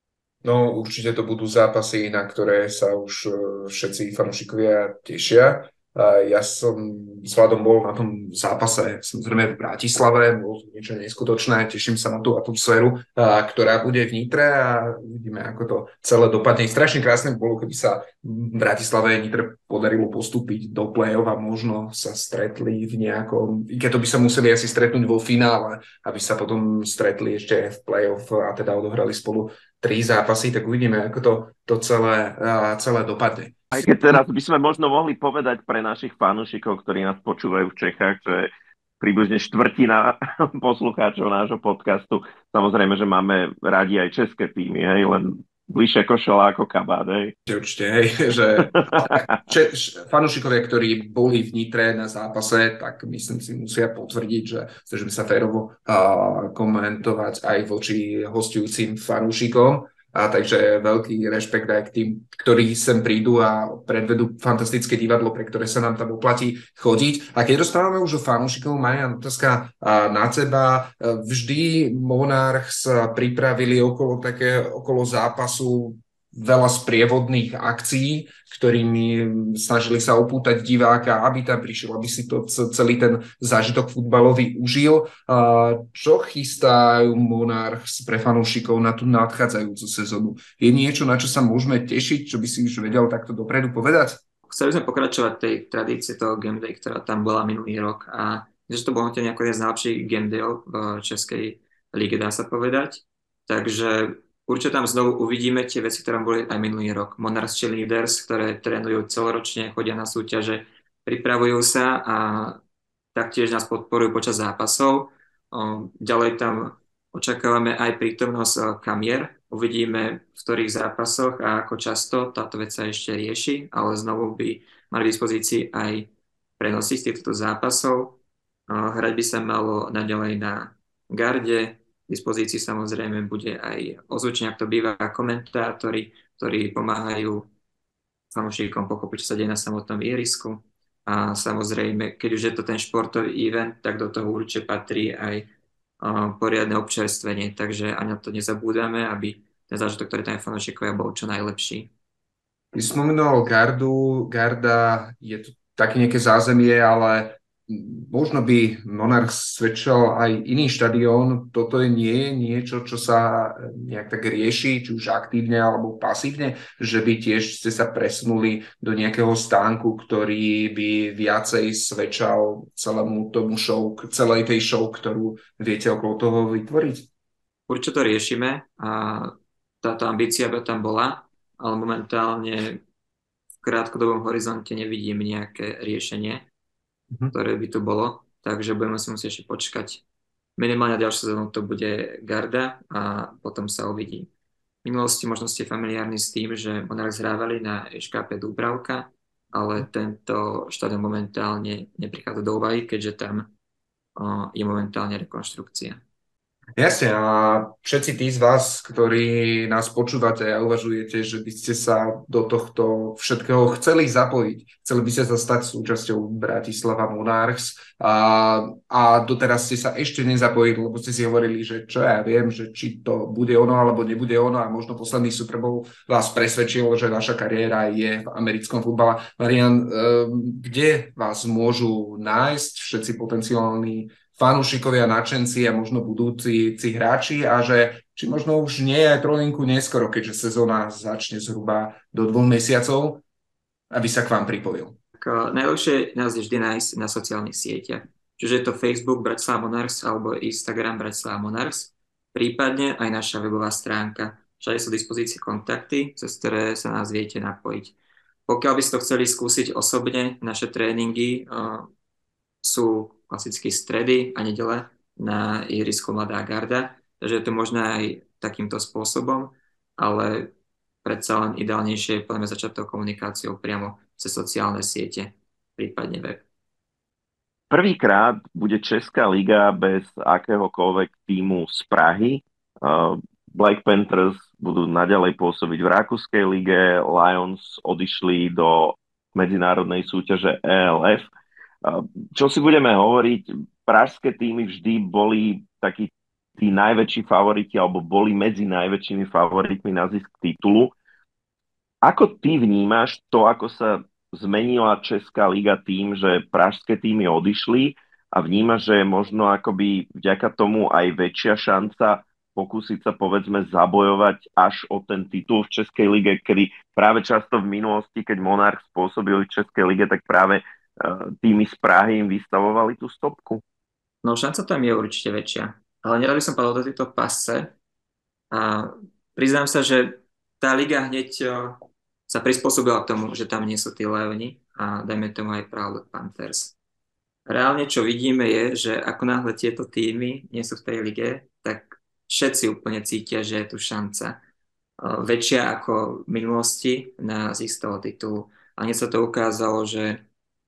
No určite to budú zápasy, na ktoré sa už všetci fanúšikovia tešia. Ja som s Vladom bol na tom zápase samozrejme v Bratislave, bolo to niečo neskutočné, teším sa na tú atmosféru, ktorá bude v Nitre a uvidíme, ako to celé dopadne. Strašne krásne bolo, keby sa v Bratislave Nitre podarilo postúpiť do play-off a možno sa stretli v nejakom, i keď to by sa museli asi stretnúť vo finále, aby sa potom stretli ešte v play-off a teda odohrali spolu tri zápasy, tak uvidíme, ako to, to celé, celé dopadne. Aj keď teraz by sme možno mohli povedať pre našich fanúšikov, ktorí nás počúvajú v Čechách, že približne štvrtina poslucháčov nášho podcastu, samozrejme, že máme radi aj české týmy, hej, len bližšie košela ako kabát, hej. Určite, hej, že fanúšikovia, ktorí boli v Nitre na zápase, tak myslím si musia potvrdiť, že snažíme sa férovo uh, komentovať aj voči hostujúcim fanúšikom. A takže veľký rešpekt aj k tým, ktorí sem prídu a predvedú fantastické divadlo, pre ktoré sa nám tam oplatí chodiť. A keď rozprávame už o fanúšikov, Marian, otázka na teba. Vždy Monarchs pripravili okolo, také, okolo zápasu veľa sprievodných akcií, ktorými snažili sa opútať diváka, aby tam prišiel, aby si to celý ten zážitok futbalový užil. Čo chystajú Monarchs pre fanúšikov na tú nadchádzajúcu sezónu? Je niečo, na čo sa môžeme tešiť, čo by si už vedel takto dopredu povedať? Chceli sme pokračovať tej tradície toho game day, ktorá tam bola minulý rok a že to bolo nejako jeden z najlepších game dayov v Českej lige, dá sa povedať. Takže určite tam znovu uvidíme tie veci, ktoré boli aj minulý rok. Monarchs Cheerleaders, ktoré trénujú celoročne, chodia na súťaže, pripravujú sa a taktiež nás podporujú počas zápasov. Ďalej tam očakávame aj prítomnosť kamier. Uvidíme, v ktorých zápasoch a ako často táto vec sa ešte rieši, ale znovu by mali k dispozícii aj prenosy z týchto zápasov. Hrať by sa malo naďalej na garde. V dispozícii samozrejme bude aj ozvučne, ak to býva, komentátori, ktorí pomáhajú fanúšikom pochopiť, čo sa deje na samotnom ihrisku. A samozrejme, keď už je to ten športový event, tak do toho určite patrí aj uh, poriadne občerstvenie, takže ani na to nezabúdame, aby ten zážitok, ktorý tam je fanúšikovia, bol čo najlepší. Ty si spomenul Gardu, Garda je to také nejaké zázemie, ale možno by Monarchs svedčal aj iný štadión. Toto je nie niečo, čo sa nejak tak rieši, či už aktívne alebo pasívne, že by tiež ste sa presunuli do nejakého stánku, ktorý by viacej svedčal celému tomu show, celej tej show, ktorú viete okolo toho vytvoriť? Určite to riešime a táto ambícia by tam bola, ale momentálne v krátkodobom horizonte nevidím nejaké riešenie, Mhm. ktoré by tu bolo, takže budeme si musieť ešte počkať. Minimálne ďalšiu sezónu to bude Garda a potom sa uvidí. V minulosti možno ste familiárni s tým, že Monarchs hrávali na eš ká pé Dúbravka, ale tento štadión momentálne neprichádza do úvahy, keďže tam o, je momentálne rekonštrukcia. Jasne, a všetci tí z vás, ktorí nás počúvate a uvažujete, že by ste sa do tohto všetkého chceli zapojiť, chceli by ste sa stať súčasťou Bratislava Monarchs a, a doteraz ste sa ešte nezapojili, lebo ste si hovorili, že čo ja viem, že či to bude ono alebo nebude ono a možno posledný Super Bowl vás presvedčil, že vaša kariéra je v americkom futbale. Marian, kde vás môžu nájsť všetci potenciálni fanúšikovia, nadšenci a možno budúci hráči a že či možno už nie je aj trolinku neskoro, keďže sezóna začne zhruba do dvoch mesiacov, aby sa k vám pripojil. Tak, najlepšie nás je vždy nájsť na sociálnych sieťach. Čiže je to Facebook Bratislava Monarchs alebo Instagram Bratislava Monarchs, prípadne aj naša webová stránka. Všade sú v dispozícii kontakty, cez ktoré sa nás viete napojiť. Pokiaľ by ste to chceli skúsiť osobne, naše tréningy uh, sú klasické stredy a nedele na ihrisku Mladá Garda, takže je to možné aj takýmto spôsobom, ale predsa len ideálnejšie je podľa mňa začať tou komunikáciou priamo cez sociálne siete, prípadne web. Prvýkrát bude Česká liga bez akéhokoľvek týmu z Prahy. Black Panthers budú naďalej pôsobiť v Rakúskej lige, Lions odišli do medzinárodnej súťaže é el ef. Čo si budeme hovoriť, pražské týmy vždy boli takí tí najväčší favoriti alebo boli medzi najväčšími favoritmi na zisk titulu. Ako ty vnímaš to, ako sa zmenila Česká liga tým, že pražské týmy odišli a vnímaš, že je možno akoby vďaka tomu aj väčšia šanca pokúsiť sa povedzme zabojovať až o ten titul v Českej lige, kedy práve často v minulosti, keď Monarchs pôsobili v Českej lige, tak práve tými z Prahy im vystavovali tú stopku? No šanca tam je určite väčšia, ale nerad by som padol do tejto pasce a priznám sa, že tá liga hneď sa prispôsobila k tomu, že tam nie sú tí Leoni a dajme tomu aj Proud Panthers. Reálne čo vidíme je, že ako náhle tieto týmy nie sú v tej lige, tak všetci úplne cítia, že je tu šanca väčšia ako v minulosti na zisk toho titulu. A hneď sa to ukázalo, že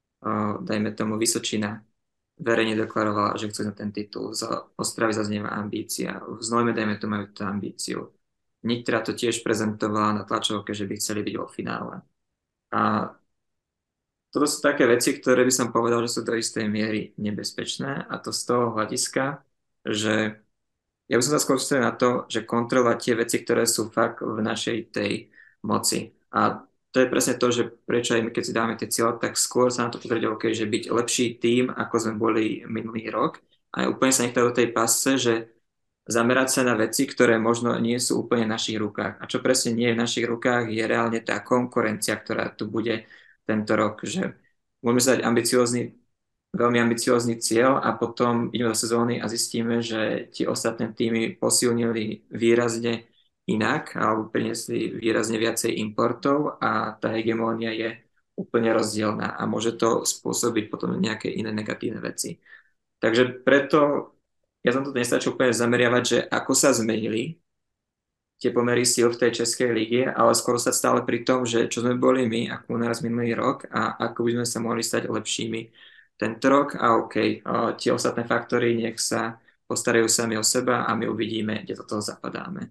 dajme tomu Vysočina verejne deklarovala, že chcú na ten titul. Z Ostravy zaznieva ambícia. V Znojme, dajme tomu, majú tú ambíciu. Nitra to tiež prezentovala na tlačovke, že by chceli byť vo finále. A toto sú také veci, ktoré by som povedal, že sú do istej miery nebezpečné. A to z toho hľadiska, že ja by som sa skôr na to, že kontrolovať tie veci, ktoré sú fakt v našej tej moci. A to je presne to, že prečo aj my, keď si dáme tie cieľe, tak skôr sa na to pozrieť, OK, že byť lepší tým, ako sme boli minulý rok. A úplne sa nechať do tej pasce, že zamerať sa na veci, ktoré možno nie sú úplne v našich rukách. A čo presne nie je v našich rukách, je reálne tá konkurencia, ktorá tu bude tento rok. Že môžeme sa dať ambiciózny, veľmi ambiciózny cieľ a potom ideme do sezóny a zistíme, že tie ostatné týmy posilnili výrazne inak alebo priniesli výrazne viacej importov a tá hegemónia je úplne rozdielna a môže to spôsobiť potom nejaké iné negatívne veci. Takže preto ja som to nestačil úplne zameriavať, že ako sa zmenili tie pomery síl v tej Českej lige, ale skoro sa stále pri tom, že čo sme boli my ako naraz minulý rok a ako by sme sa mohli stať lepšími tento rok a OK, tie ostatné faktory nech sa postarajú sami o seba a my uvidíme, kde do toho zapadáme.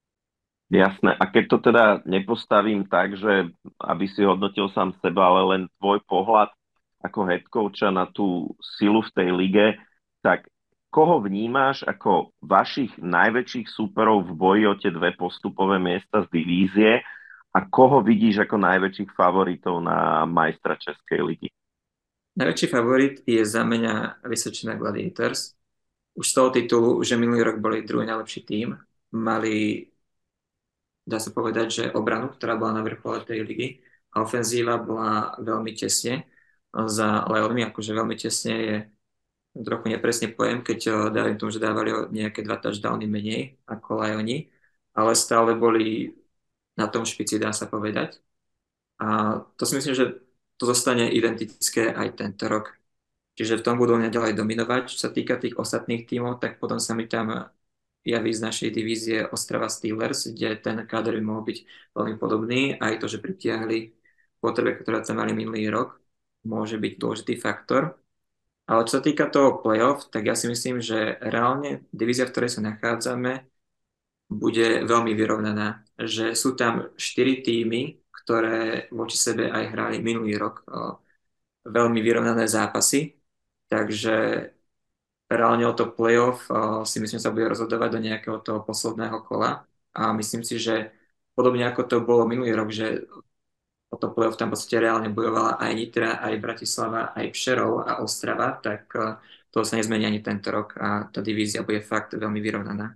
Jasné. A keď to teda nepostavím tak, že aby si hodnotil sám seba, ale len tvoj pohľad, ako head coacha na tú silu v tej lige, tak koho vnímáš ako vašich najväčších súperov v boji o tie dve postupové miesta z divízie a koho vidíš ako najväčších favoritov na majstra Českej ligy? Najväčší favorit je za mňa Vysočina Gladiators. Už z toho titulu, že minulý rok boli druhý najlepší tím. Mali, dá sa povedať, že obranu, ktorá bola na vrchole tej ligy. A ofenzíva bola veľmi tesne za Leonmi, akože veľmi tesne je trochu nepresne pojem, keď dávim tomu, že dávali o nejaké dva touchdowny menej ako Leoni, ale stále boli na tom špici, dá sa povedať. A to si myslím, že to zostane identické aj tento rok. Čiže v tom budú naďalej dominovať. Čo sa týka tých ostatných tímov, tak potom sa mi tam javí z našej divízie Ostrava Steelers, kde ten káder by mohol byť veľmi podobný. Aj to, že pritiahli potreby, ktoré tam mali minulý rok, môže byť dôležitý faktor. Ale čo sa týka toho playoff, tak ja si myslím, že reálne divízia, v ktorej sa nachádzame, bude veľmi vyrovnaná. Že sú tam štyri tímy, ktoré voči sebe aj hrali minulý rok o, veľmi vyrovnané zápasy. Takže reálne o to playoff o, si myslím, sa bude rozhodovať do nejakého toho posledného kola. A myslím si, že podobne ako to bolo minulý rok, že o to playoff tam v podstate reálne bojovala aj Nitra, aj Bratislava, aj Prešov a Ostrava, tak o, to sa nezmení ani tento rok a tá divízia bude fakt veľmi vyrovnaná.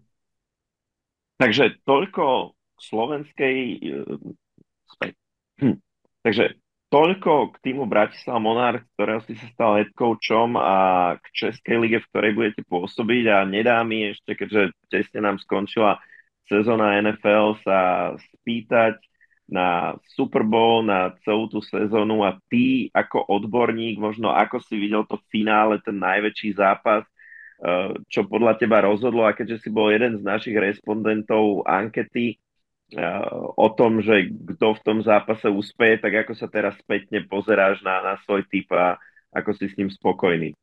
Takže toľko slovenskej späť. Hm. Takže toľko k týmu Bratislava Monarchs, ktorého si sa stal head coachom a k Českej lige, v ktorej budete pôsobiť a nedá mi ešte, keďže tesne nám skončila sezóna en ef el, sa spýtať na Super Bowl, na celú tú sezónu a ty ako odborník, možno ako si videl to finále, ten najväčší zápas, čo podľa teba rozhodlo a keďže si bol jeden z našich respondentov ankety o tom, že kto v tom zápase úspeje, tak ako sa teraz spätne pozeráš na, na svoj typ a ako si s ním spokojný?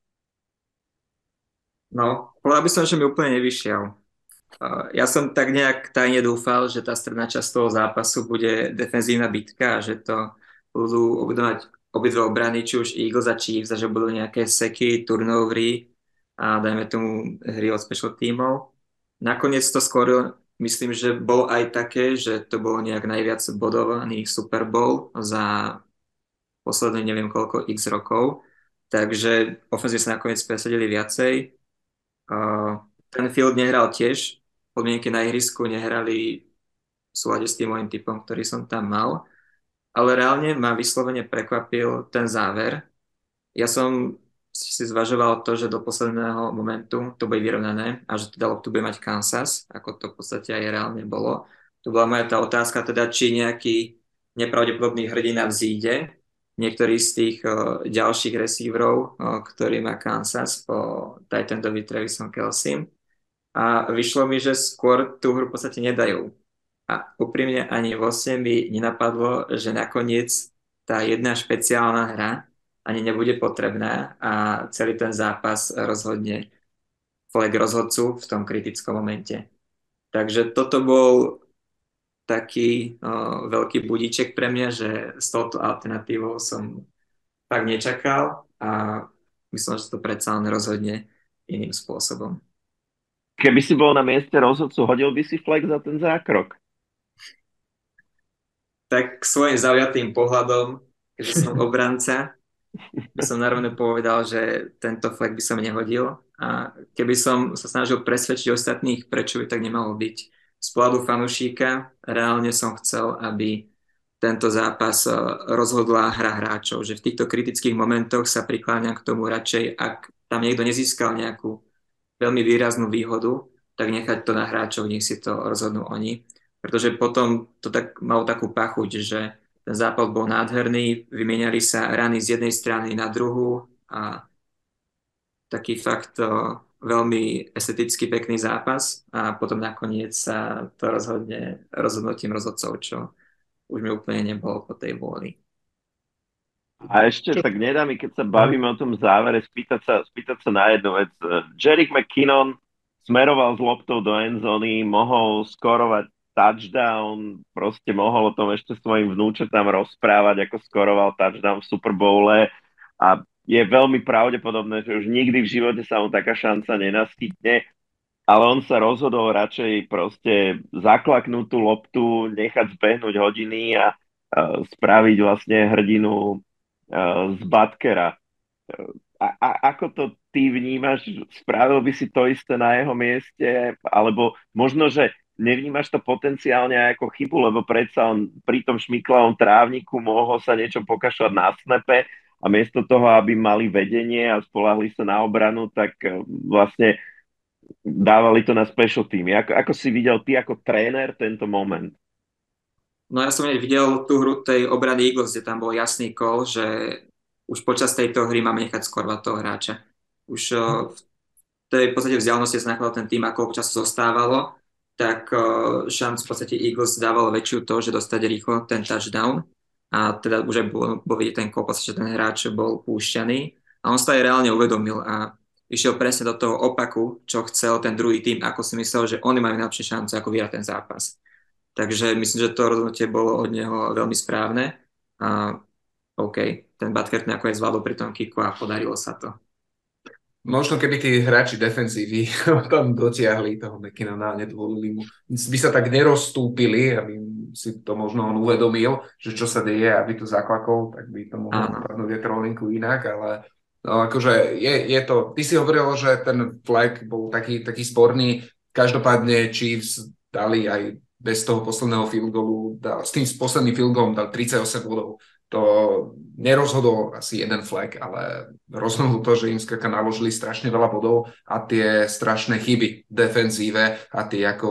No, povedal by som, že mi úplne nevyšiel. Ja som tak nejak tajne dúfal, že tá stredná časť toho zápasu bude defenzívna bitka, že to budú obdávať obidve obrany, či už Eagles a Chiefs, a že budú nejaké seky, turnovery a dajme tomu hry od special tímov. Nakoniec to skôr myslím, že bolo aj také, že to bolo nejak najviac bodovaný Super Bowl za posledné neviem koľko x rokov. Takže ofenzívne sa nakoniec presadili viacej. Uh, ten field nehral tiež. Podmienky na ihrisku nehrali v súlade s tým môjim typom, ktorý som tam mal. Ale reálne ma vyslovene prekvapil ten záver. Ja som si zvažoval to, že do posledného momentu to bude vyrovnané a že teda loptu bude mať Kansas, ako to v podstate aj reálne bolo. Tu bola moja tá otázka, teda, či nejaký nepravdepodobný hrdina vzíde, niektorý z tých uh, ďalších receiverov, uh, ktorý má Kansas po Titandovi Travisom Kelceym. A vyšlo mi, že skôr tú hru v podstate nedajú. A úprimne ani vlastne mi nenapadlo, že nakoniec tá jedna špeciálna hra ani nebude potrebná a celý ten zápas rozhodne flag rozhodcu v tom kritickom momente. Takže toto bol taký uh, veľký budíček pre mňa, že s touto alternatívou som tak nečakal a myslím, že to predsa len rozhodne iným spôsobom. Keby si bol na mieste rozhodcu, hodil by si flag za ten zákrok? Tak svojím zaujatým pohľadom, keďže som obranca, by som narovne povedal, že tento flag by som nehodil a keby som sa snažil presvedčiť ostatných, prečo by tak nemalo byť. Z pohľadu fanúšika reálne som chcel, aby tento zápas rozhodla hra hráčov, že v týchto kritických momentoch sa prikláňam k tomu radšej, ak tam niekto nezískal nejakú veľmi výraznú výhodu, tak nechať to na hráčov, nech si to rozhodnú oni. Pretože potom to tak malo takú pachuť, že ten zápas bol nádherný, vymieniali sa rany z jednej strany na druhú a taký fakt uh, veľmi esteticky pekný zápas a potom nakoniec sa to rozhodne rozhodnutím rozhodcov, čo už mi úplne nebolo po tej vôli. A ešte tak nedá mi, keď sa bavíme o tom závere, spýtať sa, spýtať sa na jednu vec. Jerick McKinnon smeroval s loptou do endzóny, mohol skorovať touchdown, proste mohol o tom ešte svojim vnúčatám rozprávať, ako skoroval touchdown v Super Bowle a je veľmi pravdepodobné, že už nikdy v živote sa mu taká šanca nenaskytne, ale on sa rozhodol radšej proste zaklaknúť tú loptu, nechať zbehnúť hodiny a, a spraviť vlastne hrdinu a, z Butkera. A, a ako to ty vnímaš? Spravil by si to isté na jeho mieste? Alebo možno, že nevnímaš to potenciálne ako chybu, lebo predsa on pri tom šmiklavom trávniku mohol sa niečo pokašľať na snepe a miesto toho, aby mali vedenie a spolahli sa na obranu, tak eh, vlastne dávali to na special teamy. Ako, ako si videl ty ako tréner tento moment? No ja som videl tú hru tej obrany Eagles, kde tam bol jasný call, že už počas tejto hry máme nechať skorovať toho hráča. Už uh, v tej podstate vzdialenosti sa nachádzal ten tým, ako času zostávalo, tak uh, šanc v podstate Eagles dával väčšiu to, že dostať rýchlo ten touchdown a teda už aj bol, bol vidieť ten call, že ten hráč bol púšťaný a on sa aj reálne uvedomil a išiel presne do toho opaku, čo chcel ten druhý tým, ako si myslel, že oni majú najlepšie šance, ako vyhrať ten zápas. Takže myslím, že to rozhodnutie bolo od neho veľmi správne a OK, ten Butker nakoniec zvládol pri tom kiku a podarilo sa to. Možno keby tí hráči defenzívy tam dotiahli toho McKinnona a nedovolili mu, by sa tak nerozstúpili, aby si to možno on uvedomil, že čo sa deje, aby to zaklakol, tak by to mohlo dopadnúť trolinku inak, ale no, akože je, je to, ty si hovoril, že ten flag bol taký, taký sporný, každopádne Chiefs dali aj bez toho posledného field goalu, dal, s tým posledným field goalom dal tridsaťosem bodov. To nerozhodol asi jeden flag, ale rozhodol to, že im skrátka naložili strašne veľa bodov a tie strašné chyby v defenzíve a tie ako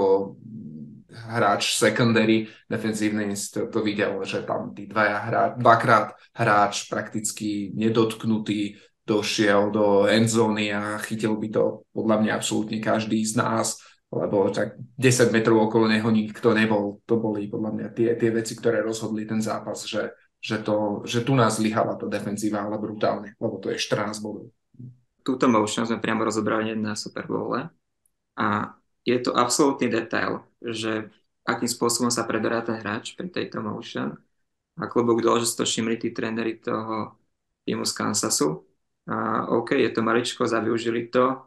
hráč secondary defenzívne to, to videl, že tam tí dvaja hra, dvakrát hráč prakticky nedotknutý došiel do endzóny a chytil by to podľa mňa absolútne každý z nás, lebo tak desať metrov okolo neho nikto nebol. To boli podľa mňa tie, tie veci, ktoré rozhodli ten zápas, že, že, to, že tu nás zlyhala tá defenzíva, ale brutálne, lebo to je štrnásť bodov. Túto motion sme priamo rozobrali na Super Bowle a je to absolútny detail, že akým spôsobom sa preberá ten hráč pri tejto motion a klobúk dole, že si to všimli tí tréneri toho týmu z Kansasu. A OK, je to maličko, a využili to.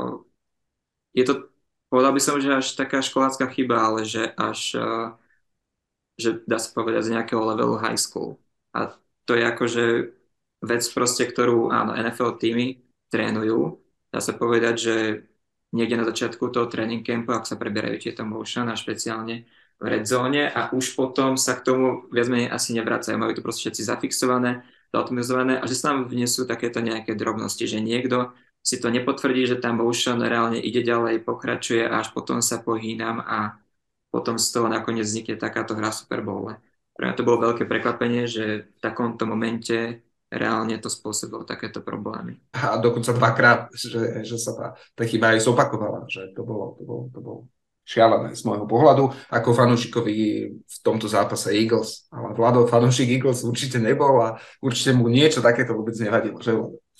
Je to Povedal by som, že až taká školácka chyba, ale že až, že dá sa povedať z nejakého levelu high school. A to je akože vec proste, ktorú áno, en ef el týmy trénujú. Dá sa povedať, že niekde na začiatku toho tréning campu, ak sa preberajú tieto motion a špeciálne v red zóne a už potom sa k tomu viac menej asi nevracajú. Majú to proste všetci zafixované, zautomizované a že sa tam vnesú takéto nejaké drobnosti, že niekto si to nepotvrdí, že tam motion reálne ide ďalej, pokračuje a až potom sa pohýnam a potom z toho nakoniec vznikne takáto hra Super Bowle. Pre mňa to bolo veľké prekvapenie, že v takomto momente reálne to spôsobilo takéto problémy. A dokonca dvakrát, že, že sa tá, tá chyba aj zopakovala, že to bolo, to bolo, to bolo šialené z môjho pohľadu, ako fanúšikovi v tomto zápase Eagles. Ale Vlado, fanúšik Eagles určite nebol a určite mu niečo takéto vôbec nevadilo, že?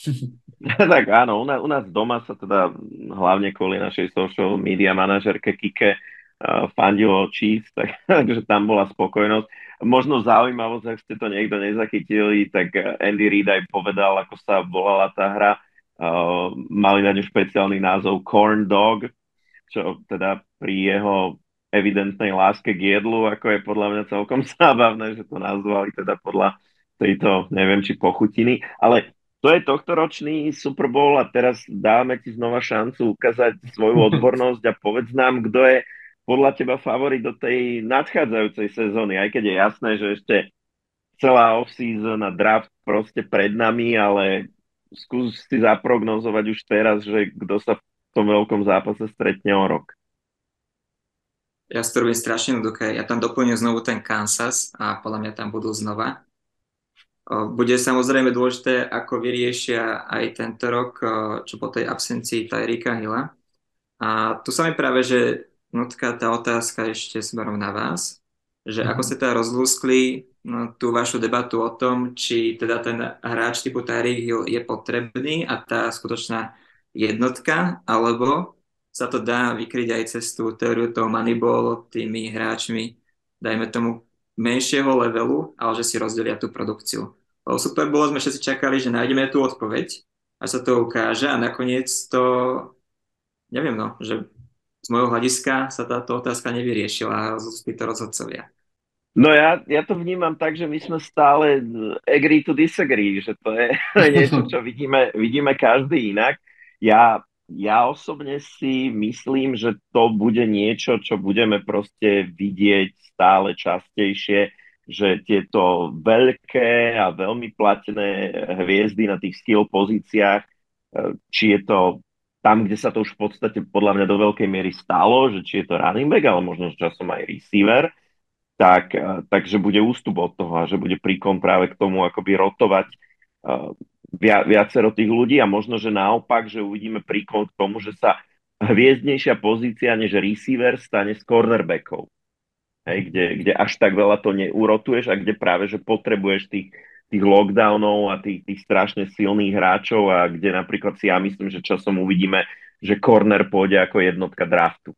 Tak áno, u nás, u nás doma sa teda hlavne kvôli našej social media manažerke Kike uh, fandilo Chiefs, tak, takže tam bola spokojnosť. Možno zaujímavosť, ak ste to niekto nezachytili, tak Andy Reid aj povedal, ako sa volala tá hra. Uh, mali na ňu špeciálny názov Corn Dog, čo teda pri jeho evidentnej láske k jedlu, ako je podľa mňa celkom zábavné, že to nazvali teda podľa tejto, neviem, či pochutiny, ale to je tohtoročný Super Bowl a teraz dáme ti znova šancu ukázať svoju odbornosť a povedz nám, kto je podľa teba favorit do tej nadchádzajúcej sezóny, aj keď je jasné, že ešte celá off-season a draft proste pred nami, ale skús si zaprognozovať už teraz, že kto sa v tom veľkom zápase stretne o rok. Ja si to robím strašne jednoduché. Ja tam doplním znovu ten Kansas a podľa mňa tam budú znova. Bude samozrejme dôležité, ako vyriešia aj tento rok, čo po tej absencii Tyreka Hilla. A tu sa mi práve, že nutká tá otázka ešte smerom na vás, že ako ste teda rozlúskli no, tú vašu debatu o tom, či teda ten hráč typu Tyreek Hill je potrebný a tá skutočná jednotka, alebo sa to dá vykryť aj cez tú teóriu toho Moneyball tými hráčmi, dajme tomu menšieho levelu, ale že si rozdelia tú produkciu. O Super Bowl sme všetci čakali, že nájdeme tú odpoveď a sa to ukáže a nakoniec to, neviem no, že z môjho hľadiska sa táto otázka nevyriešila a zúspili to rozhodcovia. No ja, ja to vnímam tak, že my sme stále agree to disagree, že to je niečo, čo vidíme, vidíme každý inak. Ja, ja osobne si myslím, že to bude niečo, čo budeme proste vidieť stále častejšie, že tieto veľké a veľmi platené hviezdy na tých skill pozíciách, či je to tam, kde sa to už v podstate podľa mňa do veľkej miery stalo, že či je to running back, ale možno časom aj receiver, tak, takže bude ústup od toho a že bude príklon práve k tomu akoby rotovať uh, via, viacero tých ľudí a možno, že naopak, že uvidíme príklon k tomu, že sa hviezdnejšia pozícia než receiver stane s cornerbackov. Hej, kde, kde až tak veľa to neurotuješ a kde práve, že potrebuješ tých, tých lockdownov a tých, tých strašne silných hráčov a kde napríklad si ja myslím, že časom uvidíme, že corner pôjde ako jednotka draftu.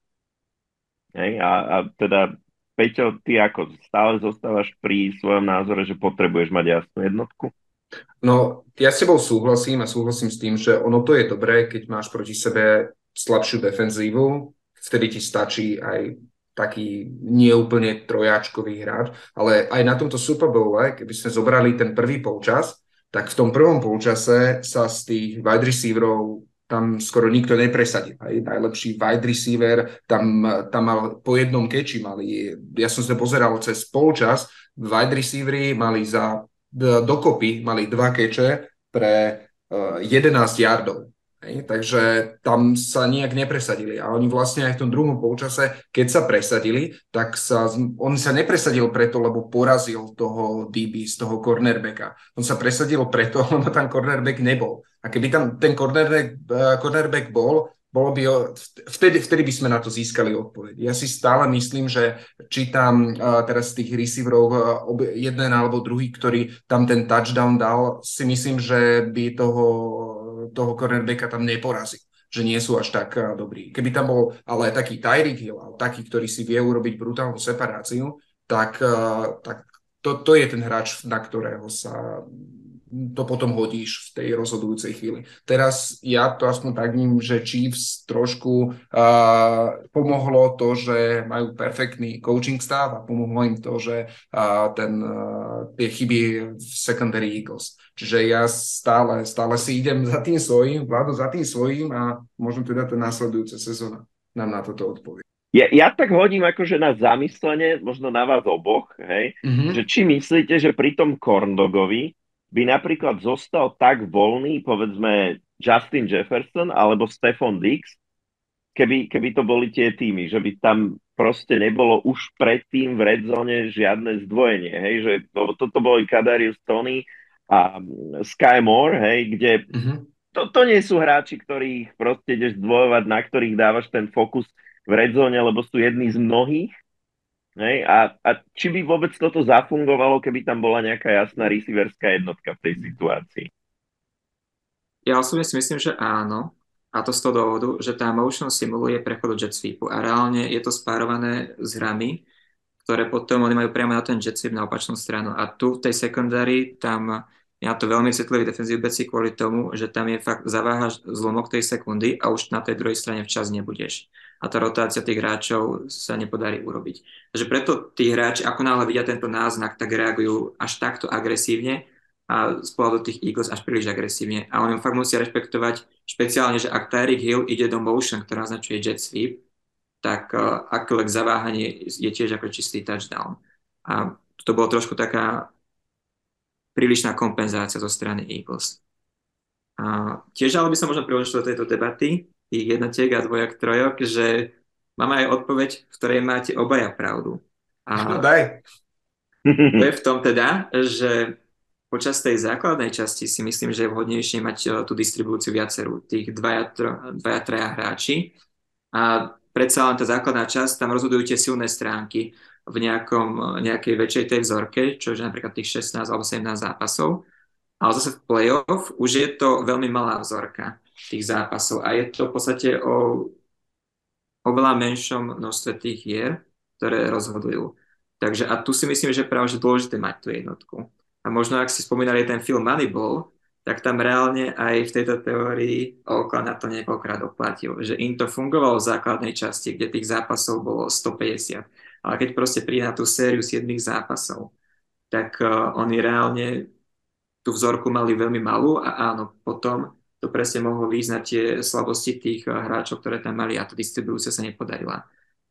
Hej, a, a teda Peťo, ty ako stále zostávaš pri svojom názore, že potrebuješ mať jasnú jednotku? No, ja s tebou súhlasím a súhlasím s tým, že ono to je dobré, keď máš proti sebe slabšiu defenzívu, vtedy ti stačí aj taký neúplne trojáčkový hráč, ale aj na tomto Super Bowle, keby sme zobrali ten prvý polčas, tak v tom prvom polčase sa z tých wide receiverov tam skoro nikto nepresadil. Aj najlepší wide receiver, tam, tam mal po jednom keči mali, ja som sa pozeral cez polčas, wide receivery mali za dokopy, mali dva keče pre uh, jedenásť yardov. Hej, takže tam sa nejak nepresadili. A oni vlastne aj v tom druhom polčase, keď sa presadili, tak sa, on sa nepresadil preto, lebo porazil toho dé bé, z toho cornerbacka. On sa presadil preto, lebo tam cornerback nebol. A keby tam ten cornerback, uh, cornerback bol, bolo by, vtedy, vtedy by sme na to získali odpoveď. Ja si stále myslím, že či tam uh, teraz z tých receiverov uh, jeden alebo druhý, ktorý tam ten touchdown dal, si myslím, že by toho toho cornerbacka tam neporazí, že nie sú až tak uh, dobrí. Keby tam bol ale taký Tyreek Hill, ale taký, ktorý si vie urobiť brutálnu separáciu, tak, uh, tak to, to je ten hráč, na ktorého sa to potom hodíš v tej rozhodujúcej chvíli. Teraz ja to aspoň tak vním, že Chiefs trošku uh, pomohlo to, že majú perfektný coaching staff a pomohlo im to, že uh, ten, uh, tie chyby v secondary Eagles. Čiže ja stále, stále si idem za tým svojím, Vlado za tým svojím a možno teda tá následujúca sezóna nám na toto odpovie. Ja, ja tak hodím akože na zamyslenie, možno na vás oboch, hej, mm-hmm. že či myslíte, že pri tom corndogovi by napríklad zostal tak voľný, povedzme, Justin Jefferson alebo Stephon Diggs, keby, keby to boli tie týmy, že by tam proste nebolo už predtým v red zone žiadne zdvojenie, hej, že to, toto boli Kadarius Toney a Sky Moore, hej, kde mm-hmm. to, to nie sú hráči, ktorých proste ideš zdvojovať, na ktorých dávaš ten fokus v red zone, lebo sú jedni z mnohých. Hej, a, a či by vôbec toto zafungovalo, keby tam bola nejaká jasná receiverská jednotka v tej situácii? Ja osobne si myslím, že áno. A to z toho dôvodu, že tá motion simuluje prechod do jet sweepu a reálne je to spárované s hrami, ktoré potom oni majú priamo na ten jet sweep na opačnú stranu. A tu v tej secondary tam je na to veľmi citlivý defenzívny beci kvôli tomu, že tam je fakt zaváhaš zlomok tej sekundy a už na tej druhej strane včas nebudeš. A tá rotácia tých hráčov sa nepodarí urobiť. Takže preto tí hráči, ako náhle vidia tento náznak, tak reagujú až takto agresívne a z pohľadu tých Eagles až príliš agresívne. A oni fakt musia rešpektovať, špeciálne, že ak Tyreek Hill ide do motion, ktorá označuje jet sweep, tak uh, akékoľvek zaváhanie je tiež ako čistý touchdown. A to bolo trošku taká prílišná kompenzácia zo strany Eagles. A tiež ale by som možno priložil do tejto debaty tých jednotiek a dvojak, trojok, že máme aj odpoveď, v ktorej máte obaja pravdu. A no daj. To je v tom teda, že počas tej základnej časti si myslím, že je vhodnejšie mať tú distribúciu viacerú, tých dvaja, dvaja traja hráči. A predsa len tá základná časť, tam rozhodujú tie silné stránky v nejakom, nejakej väčšej tej vzorke, čo je napríklad tých šestnásť alebo sedemnásť zápasov. Ale zase v play-off už je to veľmi malá vzorka tých zápasov a je to v podstate o oveľa menšom množstve tých hier, ktoré rozhodujú. Takže a tu si myslím, že práve že dôležité mať tú jednotku. A možno, ak si spomínali ten film Moneyball, tak tam reálne aj v tejto teórii Oakland na to niekoľkokrát oplatil, že im to fungovalo v základnej časti, kde tých zápasov bolo stopäťdesiat. Ale keď proste príde na tú sériu siedmich zápasov, tak uh, oni reálne tú vzorku mali veľmi malú a áno, potom to presne mohlo výjsť na tie slabosti tých uh, hráčov, ktoré tam mali a tá distribúcia sa nepodarila.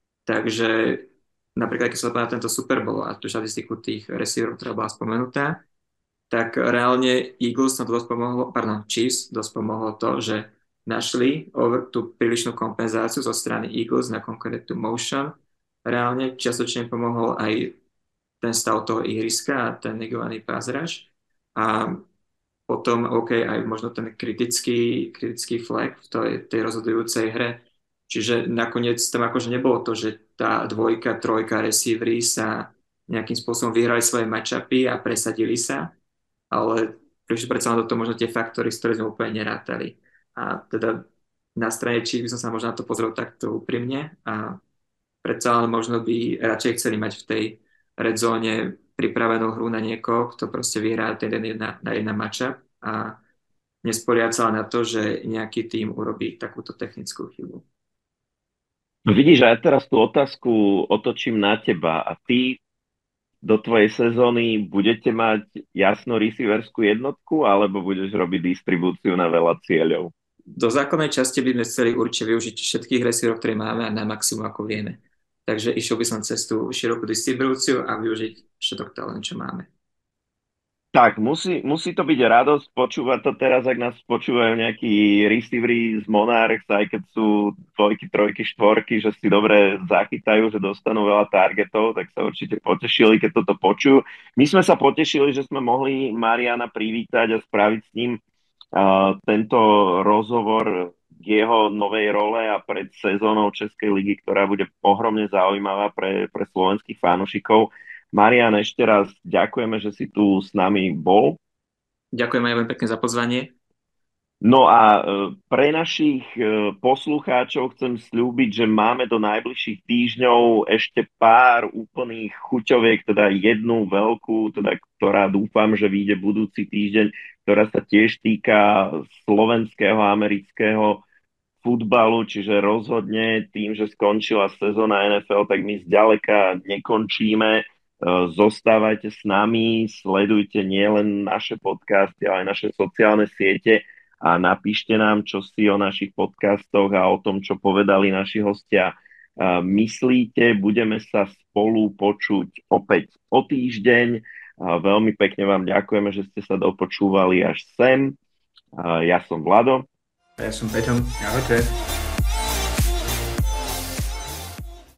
Takže napríklad, keď sa na tento Super Bowl a tú štatistiku tých receiverov, ktorá bola spomenutá, tak reálne Eagles to dosť pomohlo, pardon, Chiefs dosť pomohlo to, že našli over, tú prílišnú kompenzáciu zo strany Eagles na concurrent motion. Reálne čiastočne pomohol aj ten stav toho ihriska a ten negovaný pass rush. A potom, OK, aj možno ten kritický, kritický flag v tej, tej rozhodujúcej hre. Čiže nakoniec tam akože nebolo to, že tá dvojka, trojka receivery sa nejakým spôsobom vyhrali svoje matchupy a presadili sa, ale prišli predsa do toho možno tie faktory, s ktorými sme úplne nerátali. A teda na strane Chiefs by som sa možno na to pozrel takto úprimne a predsa len možno by radšej chceli mať v tej red zóne pripravenú hru na niekoho, kto proste vyhrá ten jeden na, na jedna matchup a nesporiať sa na to, že nejaký tým urobí takúto technickú chybu. No vidíš, a ja teraz tú otázku otočím na teba a ty do tvojej sezóny budete mať jasnú receiverskú jednotku alebo budeš robiť distribúciu na veľa cieľov? Do základnej časti by sme chceli určite využiť všetkých receiverov, ktoré máme a na maximum, ako vieme. Takže išiel by som cez tú širokú distribúciu a využiť všetok talent, čo máme. Tak, musí, musí to byť radosť počúvať to teraz, ak nás počúvajú nejakí receivery z Monarchs, aj keď sú dvojky, trojky, štvorky, že si dobre zachytajú, že dostanú veľa targetov, tak sa určite potešili, keď toto počujú. My sme sa potešili, že sme mohli Mariana privítať a spraviť s ním uh, tento rozhovor k jeho novej role a pred sezónou Českej ligy, ktorá bude ohromne zaujímavá pre, pre slovenských fanúšikov. Marián, ešte raz ďakujeme, že si tu s nami bol. Ďakujem aj veľmi pekne za pozvanie. No a pre našich poslucháčov chcem sľúbiť, že máme do najbližších týždňov ešte pár úplných chuťoviek, teda jednu veľkú, teda, ktorá dúfam, že vyjde budúci týždeň, ktorá sa tiež týka slovenského, amerického futbalu, čiže rozhodne tým, že skončila sezóna en ef el, tak my zďaleka nekončíme. Zostávajte s nami, sledujte nielen naše podcasty, ale aj naše sociálne siete a napíšte nám, čo si o našich podcastoch a o tom, čo povedali naši hostia myslíte. Budeme sa spolu počuť opäť o týždeň. Veľmi pekne vám ďakujeme, že ste sa dopočúvali až sem. Ja som Vlado. A ja som Peťom. Ahojte.